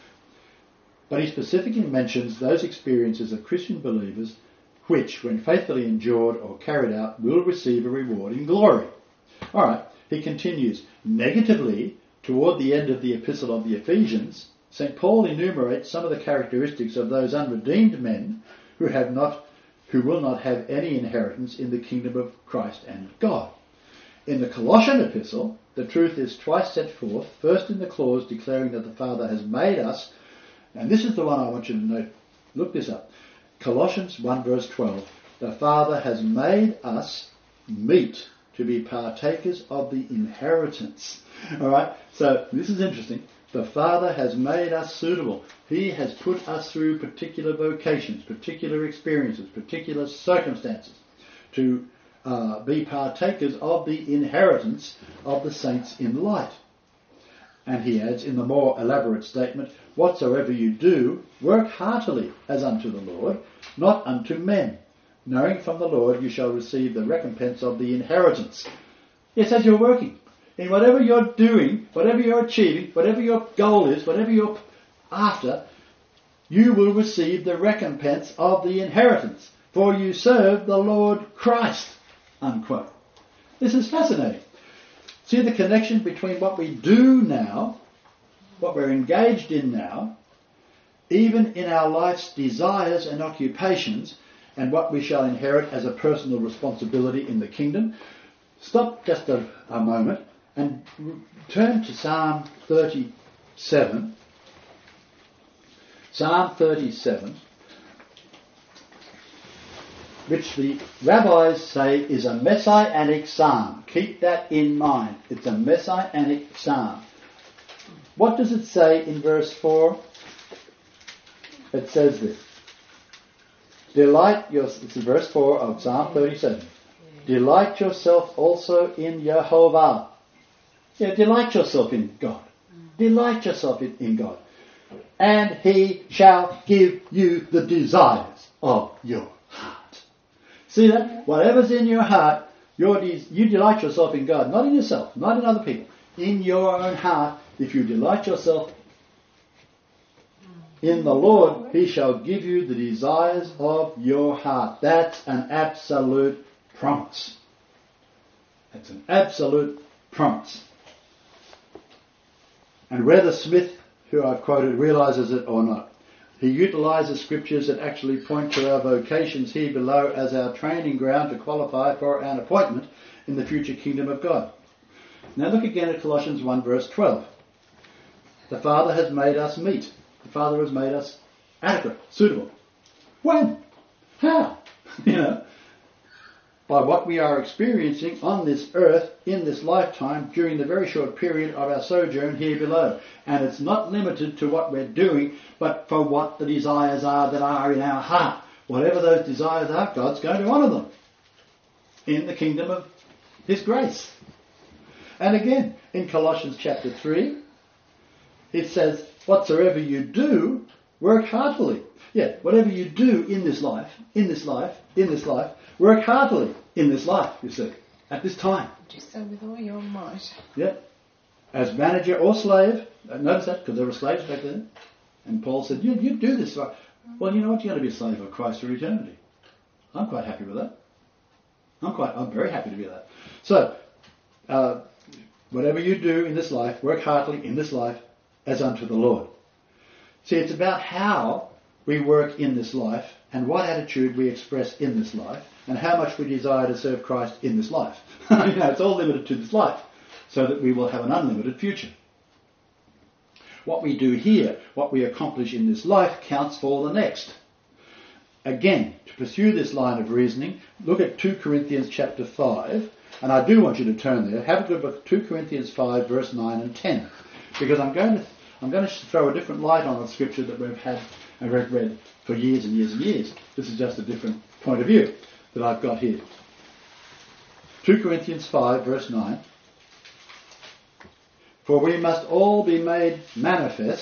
But he specifically mentions those experiences of Christian believers which, when faithfully endured or carried out, will receive a reward in glory. Alright, he continues. Negatively, toward the end of the Epistle of the Ephesians, St. Paul enumerates some of the characteristics of those unredeemed men who will not have any inheritance in the kingdom of Christ and God. In the Colossian epistle, the truth is twice set forth, first in the clause declaring that the Father has made us, and this is the one I want you to note, look this up, Colossians 1 verse 12, the Father has made us meet to be partakers of the inheritance. Alright, so this is interesting. The Father has made us suitable. He has put us through particular vocations, particular experiences, particular circumstances to be partakers of the inheritance of the saints in light. And he adds in the more elaborate statement, whatsoever you do, work heartily as unto the Lord, not unto men, knowing from the Lord you shall receive the recompense of the inheritance. Yes, as you're working. In whatever you're doing, whatever you're achieving, whatever your goal is, whatever you're after, you will receive the recompense of the inheritance. For you serve the Lord Christ. Unquote. This is fascinating. See the connection between what we do now, what we're engaged in now, even in our life's desires and occupations, and what we shall inherit as a personal responsibility in the kingdom. Stop just a moment and turn to Psalm 37. Psalm 37, which the rabbis say is a messianic psalm. Keep that in mind. It's a messianic psalm. What does it say in verse 4? It says this. This is verse 4 of Psalm 37. Delight yourself also in Yehovah. Yeah, delight yourself in God. Delight yourself in God. And he shall give you the desires of your heart. See that? Whatever's in your heart, you delight yourself in God, not in yourself, not in other people. In your own heart, if you delight yourself in the Lord, he shall give you the desires of your heart. That's an absolute promise. That's an absolute promise. And whether Smith, who I've quoted, realises it or not, he utilises scriptures that actually point to our vocations here below as our training ground to qualify for an appointment in the future kingdom of God. Now look again at Colossians 1 verse 12. The Father has made us meet. The Father has made us adequate, suitable. When? How? By what we are experiencing on this earth in this lifetime during the very short period of our sojourn here below. And it's not limited to what we're doing, but for what the desires are that are in our heart. Whatever those desires are, God's going to honour them in the kingdom of His grace. And again, in Colossians chapter 3, it says, whatsoever you do, work heartily. Yeah, whatever you do in this life, work heartily in this life, you see, at this time. Do so with all your might. Yeah. As manager or slave, notice that, because there were slaves back then. And Paul said, you do this. Well, you know what, you're going to be a slave of Christ for eternity. I'm quite happy with that. I'm very happy to be that. So, whatever you do in this life, work heartily in this life as unto the Lord. See, it's about how we work in this life and what attitude we express in this life and how much we desire to serve Christ in this life. It's all limited to this life so that we will have an unlimited future. What we do here, what we accomplish in this life counts for the next. Again, to pursue this line of reasoning, look at 2 Corinthians chapter 5, and I do want you to turn there. Have a good look at 2 Corinthians 5 verse 9 and 10, because I'm going to throw a different light on the scripture that we've had and read for years and years and years. This is just a different point of view that I've got here. 2 Corinthians 5 verse 9. For we must all be made manifest.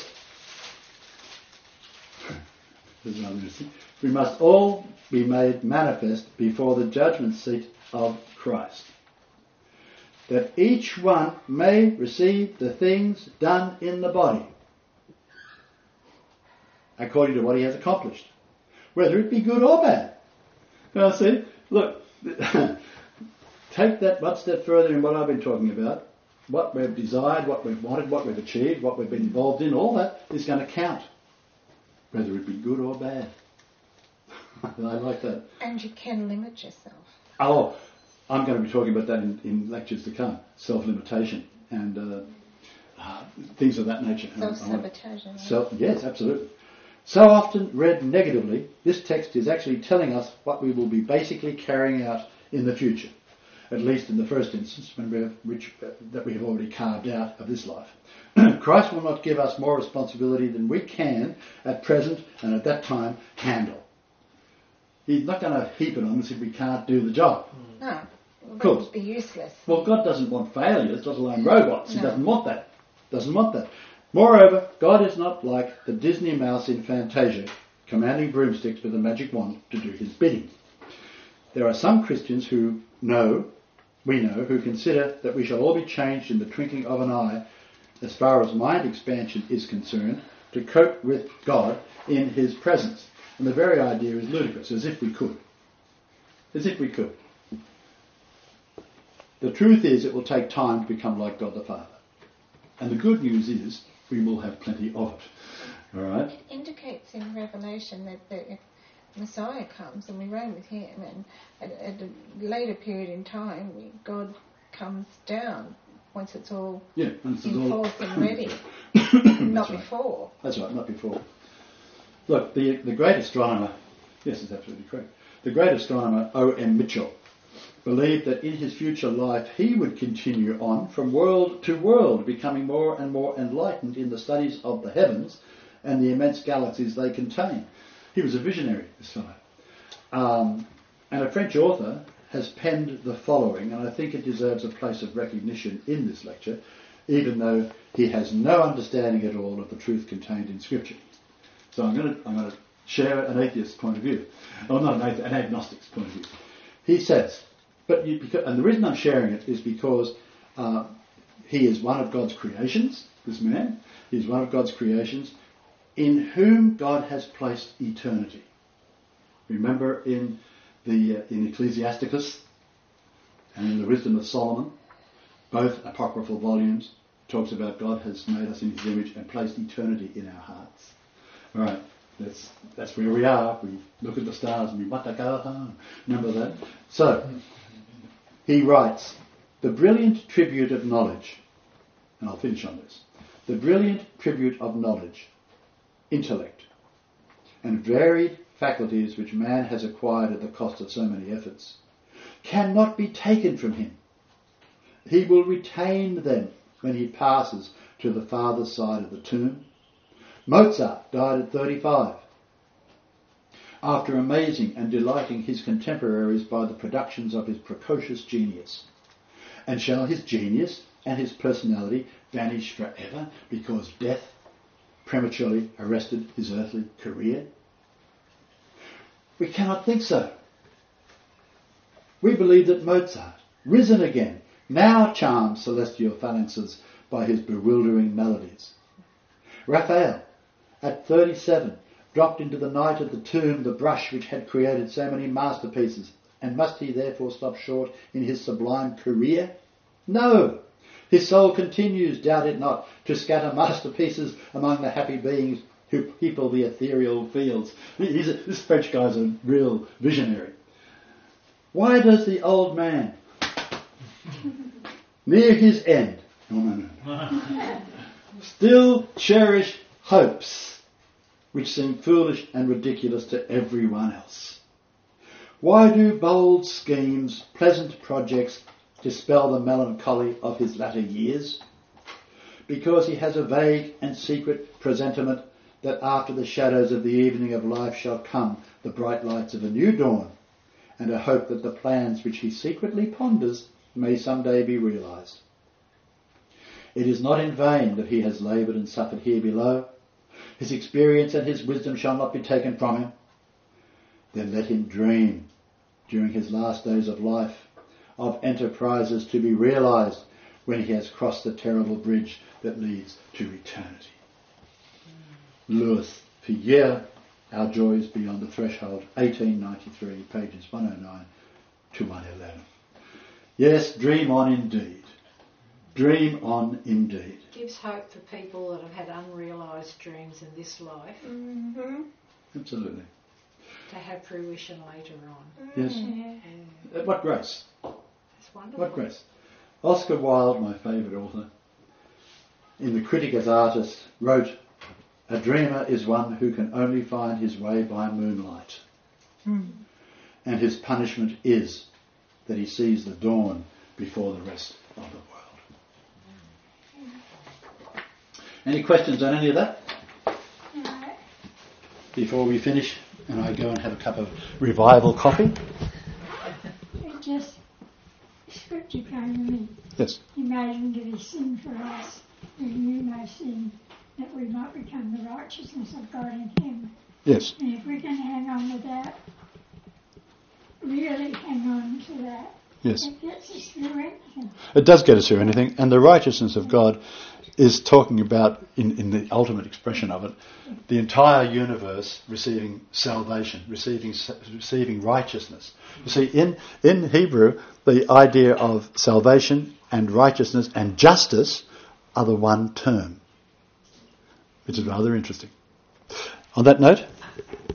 This is rather interesting. We must all be made manifest before the judgment seat of Christ, that each one may receive the things done in the body according to what he has accomplished, whether it be good or bad. Now see, look, take that one step further in what I've been talking about. What we've desired, what we've wanted, what we've achieved, what we've been involved in, all that is going to count, whether it be good or bad. I like that. And you can limit yourself. Oh, I'm going to be talking about that in lectures to come. Self-limitation and things of that nature. Self-sabotage. Yes, absolutely. So often read negatively, this text is actually telling us what we will be basically carrying out in the future, at least in the first instance, when that we have already carved out of this life. Christ will not give us more responsibility than we can at present and at that time handle. He's not going to heap it on us if we can't do the job. No, that would be useless. Well, God doesn't want failures, let alone robots. He doesn't want that. Moreover, God is not like the Disney mouse in Fantasia, commanding broomsticks with a magic wand to do his bidding. There are some Christians who who consider that we shall all be changed in the twinkling of an eye, as far as mind expansion is concerned, to cope with God in his presence. And the very idea is ludicrous, as if we could. As if we could. The truth is, it will take time to become like God the Father. And the good news is, we will have plenty of it. All right? It indicates in Revelation that if Messiah comes and we reign with him, and at a later period in time, God comes down once it's all in force and ready. Not before. That's right, not before. Look, the great astronomer, yes, it's absolutely correct, the great astronomer O.M. Mitchell believed that in his future life he would continue on from world to world, becoming more and more enlightened in the studies of the heavens and the immense galaxies they contain. He was a visionary, this fellow. And a French author has penned the following, and I think it deserves a place of recognition in this lecture, even though he has no understanding at all of the truth contained in Scripture. So I'm going to share an atheist's point of view. Or not an agnostic's point of view. He says, and the reason I'm sharing it is because he is one of God's creations, this man. He's one of God's creations in whom God has placed eternity. Remember in Ecclesiasticus and in the Wisdom of Solomon, both apocryphal volumes, talks about God has made us in his image and placed eternity in our hearts. All right, that's where we are. We look at the stars and we want to go home. Remember that? So, he writes, the brilliant tribute of knowledge, and I'll finish on this, the brilliant tribute of knowledge, intellect, and varied faculties which man has acquired at the cost of so many efforts, cannot be taken from him. He will retain them when he passes to the farther side of the tomb. Mozart died at 35, after amazing and delighting his contemporaries by the productions of his precocious genius. And shall his genius and his personality vanish forever because death prematurely arrested his earthly career? We cannot think so. We believe that Mozart, risen again, now charms celestial phalanxes by his bewildering melodies. Raphael, at 37, dropped into the night of the tomb the brush which had created so many masterpieces, and must he therefore stop short in his sublime career? No! His soul continues, doubt it not, to scatter masterpieces among the happy beings who people the ethereal fields. This French guy's a real visionary. Why does the old man, near his end, still cherish hopes which seem foolish and ridiculous to everyone else? Why do bold schemes, pleasant projects, dispel the melancholy of his latter years? Because he has a vague and secret presentiment that after the shadows of the evening of life shall come the bright lights of a new dawn, and a hope that the plans which he secretly ponders may someday be realised. It is not in vain that he has laboured and suffered here below. His experience and his wisdom shall not be taken from him. Then let him dream during his last days of life of enterprises to be realised when he has crossed the terrible bridge that leads to eternity. Louis Pierre, Our Joys Beyond the Threshold, 1893, pages 109 to 111. Yes, dream on indeed. Dream on indeed. Gives hope for people that have had unrealised dreams in this life. Mm-hmm. Absolutely. To have fruition later on. Yes. Yeah. What grace. That's wonderful. What grace. Oscar Wilde, my favourite author, in The Critic as Artist, wrote, "A dreamer is one who can only find his way by moonlight. And his punishment is that he sees the dawn before the rest of the world." Any questions on any of that? No. Before we finish and I go and have a cup of revival coffee? It just, scripture came to me. Yes. He made him to be sin for us, who knew no sin, that we might become the righteousness of God in him. Yes. And if we can hang on to that, really hang on to that, Yes. it gets us through anything. It does get us through anything, and the righteousness of God is talking about, in the ultimate expression of it, the entire universe receiving salvation, receiving righteousness. You see, in Hebrew, the idea of salvation and righteousness and justice are the one term, which is rather interesting. On that note,